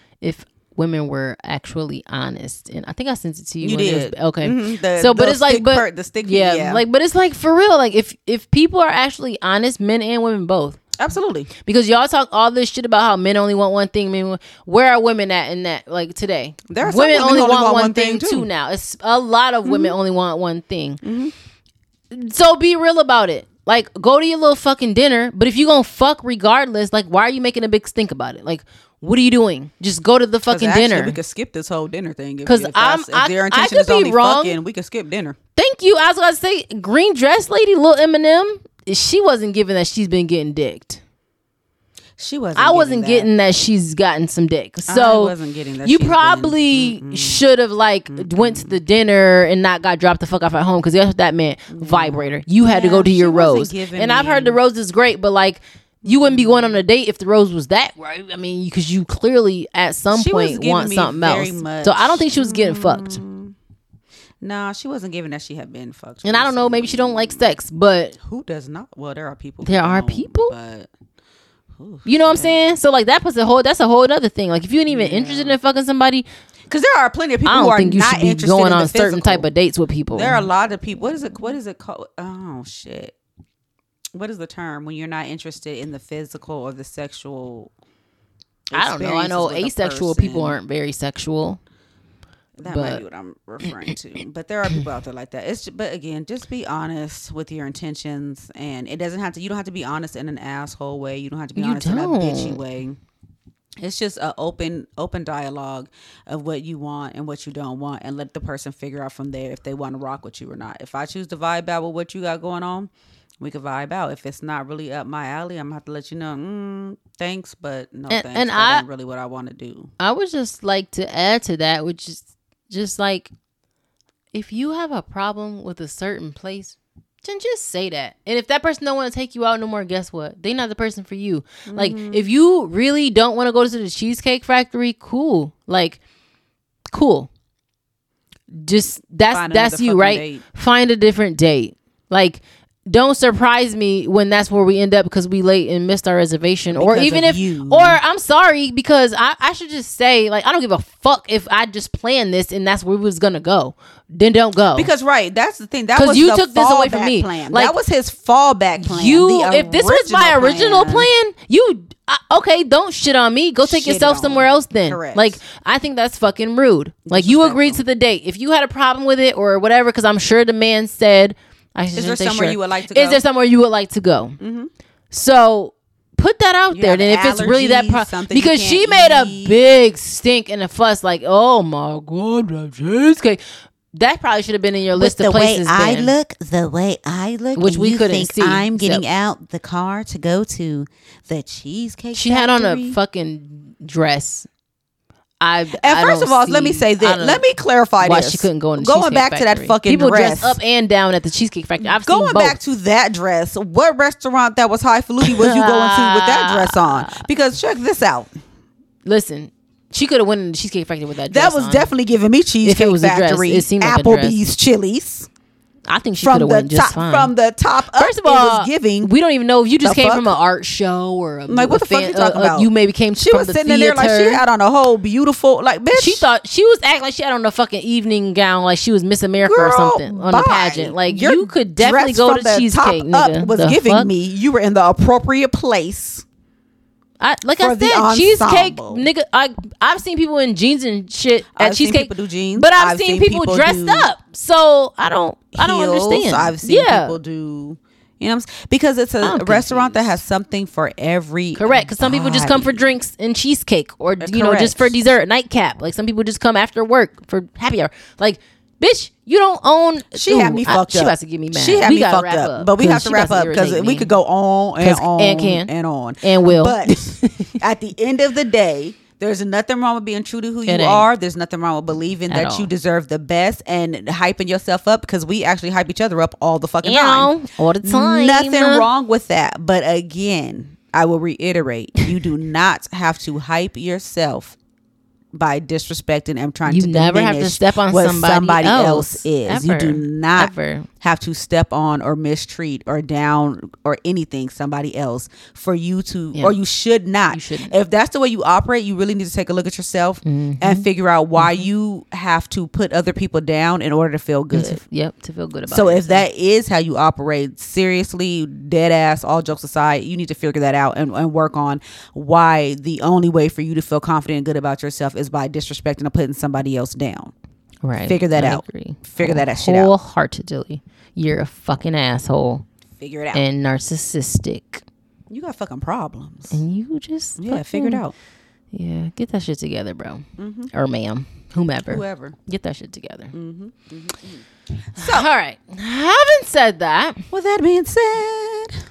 were actually honest, and I think I sent it to you. You did. Okay. Mm-hmm. But it's like, the stick. Yeah, like, but it's like for real. Like if people are actually honest, men and women both. Absolutely. Because y'all talk all this shit about how men only want one thing. Where are women at in that? Like today, there are women only want one thing too. Now it's a lot of women only want one thing. Mm-hmm. So be real about it. Like, go to your little fucking dinner, but if you gonna fuck regardless, like, why are you making a big stink about it? Like, what are you doing? Just go to the fucking dinner. We could skip this whole dinner thing. Because if their intention is only fucking, we could skip dinner. Thank you. I was gonna say, green dress lady, Lil Eminem, she wasn't giving that she's been getting dicked. I wasn't getting that she's gotten some dick. So I wasn't getting that. You probably should have went to the dinner and not got dropped the fuck off at home, because that's what that meant. Vibrator. You had to go to your rose. And I've heard the rose is great, but like, you wouldn't be going on a date if the rose was that right. I mean, because you clearly at some point want something else. So I don't think she was getting fucked. Nah, she wasn't giving that she had been fucked. And I don't know, maybe she don't like sex, but who does not? Well, there are people. But you know what I'm saying? So like that's a whole other thing. Like if you ain't even interested in fucking somebody, because there are plenty of people who are not interested in the physical. I don't think you should be going on certain type of dates with people. There are a lot of people. What is it called? Oh shit. What is the term when you're not interested in the physical or the sexual? I don't know. I know asexual people aren't very sexual. That might be what I'm referring to. But there are people out there like that. But again, just be honest with your intentions, and it doesn't have to. You don't have to be honest in an asshole way. You don't have to be honest in a bitchy way. It's just an open dialogue of what you want and what you don't want, and let the person figure out from there if they want to rock with you or not. If I choose to vibe out with what you got going on, we could vibe out. If it's not really up my alley, I'm gonna have to let you know. Thanks, but no thanks. And that ain't really what I want to do. I would just like to add to that, which is just like, if you have a problem with a certain place, then just say that. And if that person don't want to take you out no more, guess what? They not the person for you. Mm-hmm. Like, if you really don't want to go to the Cheesecake Factory, cool. Like, cool. Just that's you, right? Date. Find a different date. Like, don't surprise me when that's where we end up because we late and missed our reservation. Because or even if or I'm sorry, because I should just say, like, I don't give a fuck if I just planned this and that's where we was gonna go. Then don't go. Because that's the thing. That was you took this away from me. Plan. Like, that was his fallback plan. If this was my original plan, okay, don't shit on me. Go take yourself somewhere else then. Correct. Like, I think that's fucking rude. Like, you agreed to the date. If you had a problem with it or whatever, because I'm sure the man said, is there somewhere you would like to go? Is there somewhere you would like to go? Mm-hmm. So put that out there. Then if it's really that problem, because she made a big stink and a fuss, like, oh my god, the cheesecake. That probably should have been in your list of places. The way I look, which we couldn't see. I'm getting out the car to go to the Cheesecake She Factory. Had on a fucking dress. First of all, let me say this. Let me clarify why this. she couldn't go in the Going Cheesecake back Factory. To that fucking people dress. Dress up and down at the Cheesecake Factory. I've going seen both. Back to that dress. What restaurant that was highfalutin was you going to with that dress on? Because check this out. Listen, she could have went in the Cheesecake Factory with that dress on. That was definitely giving me Cheesecake Factory. It seemed like Applebee's, Chili's. I think she could have went just fine. From the top up, first of all, it was giving. We don't even know if you just came from an art show or what the fuck you talking about? You maybe came. She was sitting in there like she had on a whole beautiful bitch. She thought she was acting like she had on a fucking evening gown, like she was Miss America or something on a pageant. Like, you could definitely go to Cheesecake. Nigga. Was giving me you were in the appropriate place. I said, Cheesecake, nigga. I've seen people in jeans and shit at Cheesecake. Seen people do jeans, but I've seen people dressed up. So I don't understand. I've seen people do. You know what I'm saying? Because it's a restaurant that has something for every. Correct. Because some people just come for drinks and cheesecake, or just for dessert, nightcap. Like, some people just come after work for happy hour. Like, Bitch, you don't own. She had me fucked up. She about to get me mad. She had we me gotta fucked wrap up. But we have to wrap up because we could go on and on and on. And will. But at the end of the day, there's nothing wrong with being true to who you are. There's nothing wrong with believing that you deserve the best and hyping yourself up, because we actually hype each other up all the fucking time. All the time. Nothing wrong with that. But again, I will reiterate, you do not have to hype yourself by disrespecting and trying to never have to step on what somebody else is. Ever. You do not Ever. have to step on or mistreat or down or anything somebody else for you to, or you should not. You shouldn't. If that's the way you operate, you really need to take a look at yourself and figure out why you have to put other people down in order to feel good. To feel good about it. So if that is how you operate, seriously, dead ass, all jokes aside, you need to figure that out and work on why the only way for you to feel confident and good about yourself is by disrespecting or putting somebody else down. Right. Figure that out. Agree. Figure that shit out. Wholeheartedly. You're a fucking asshole. Figure it out. And narcissistic. You got fucking problems. And you just figure it out. Yeah, get that shit together, bro. Or ma'am. Whoever. Get that shit together. So, all right. Having said that, with that being said,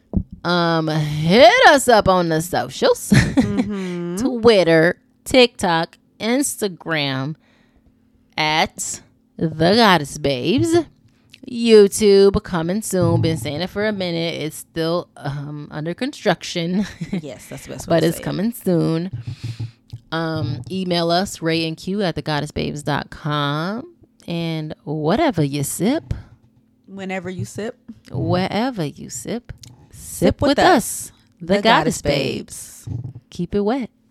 hit us up on the socials. Twitter, TikTok, Instagram at The Goddess Babes. YouTube coming soon. Been saying it for a minute. It's still under construction. Yes, that's the best way but to it's say coming soon. Email us rayandq at thegoddessbabes.com. And whatever you sip, whenever you sip, wherever you sip with us. The Goddess Babes. Keep it wet.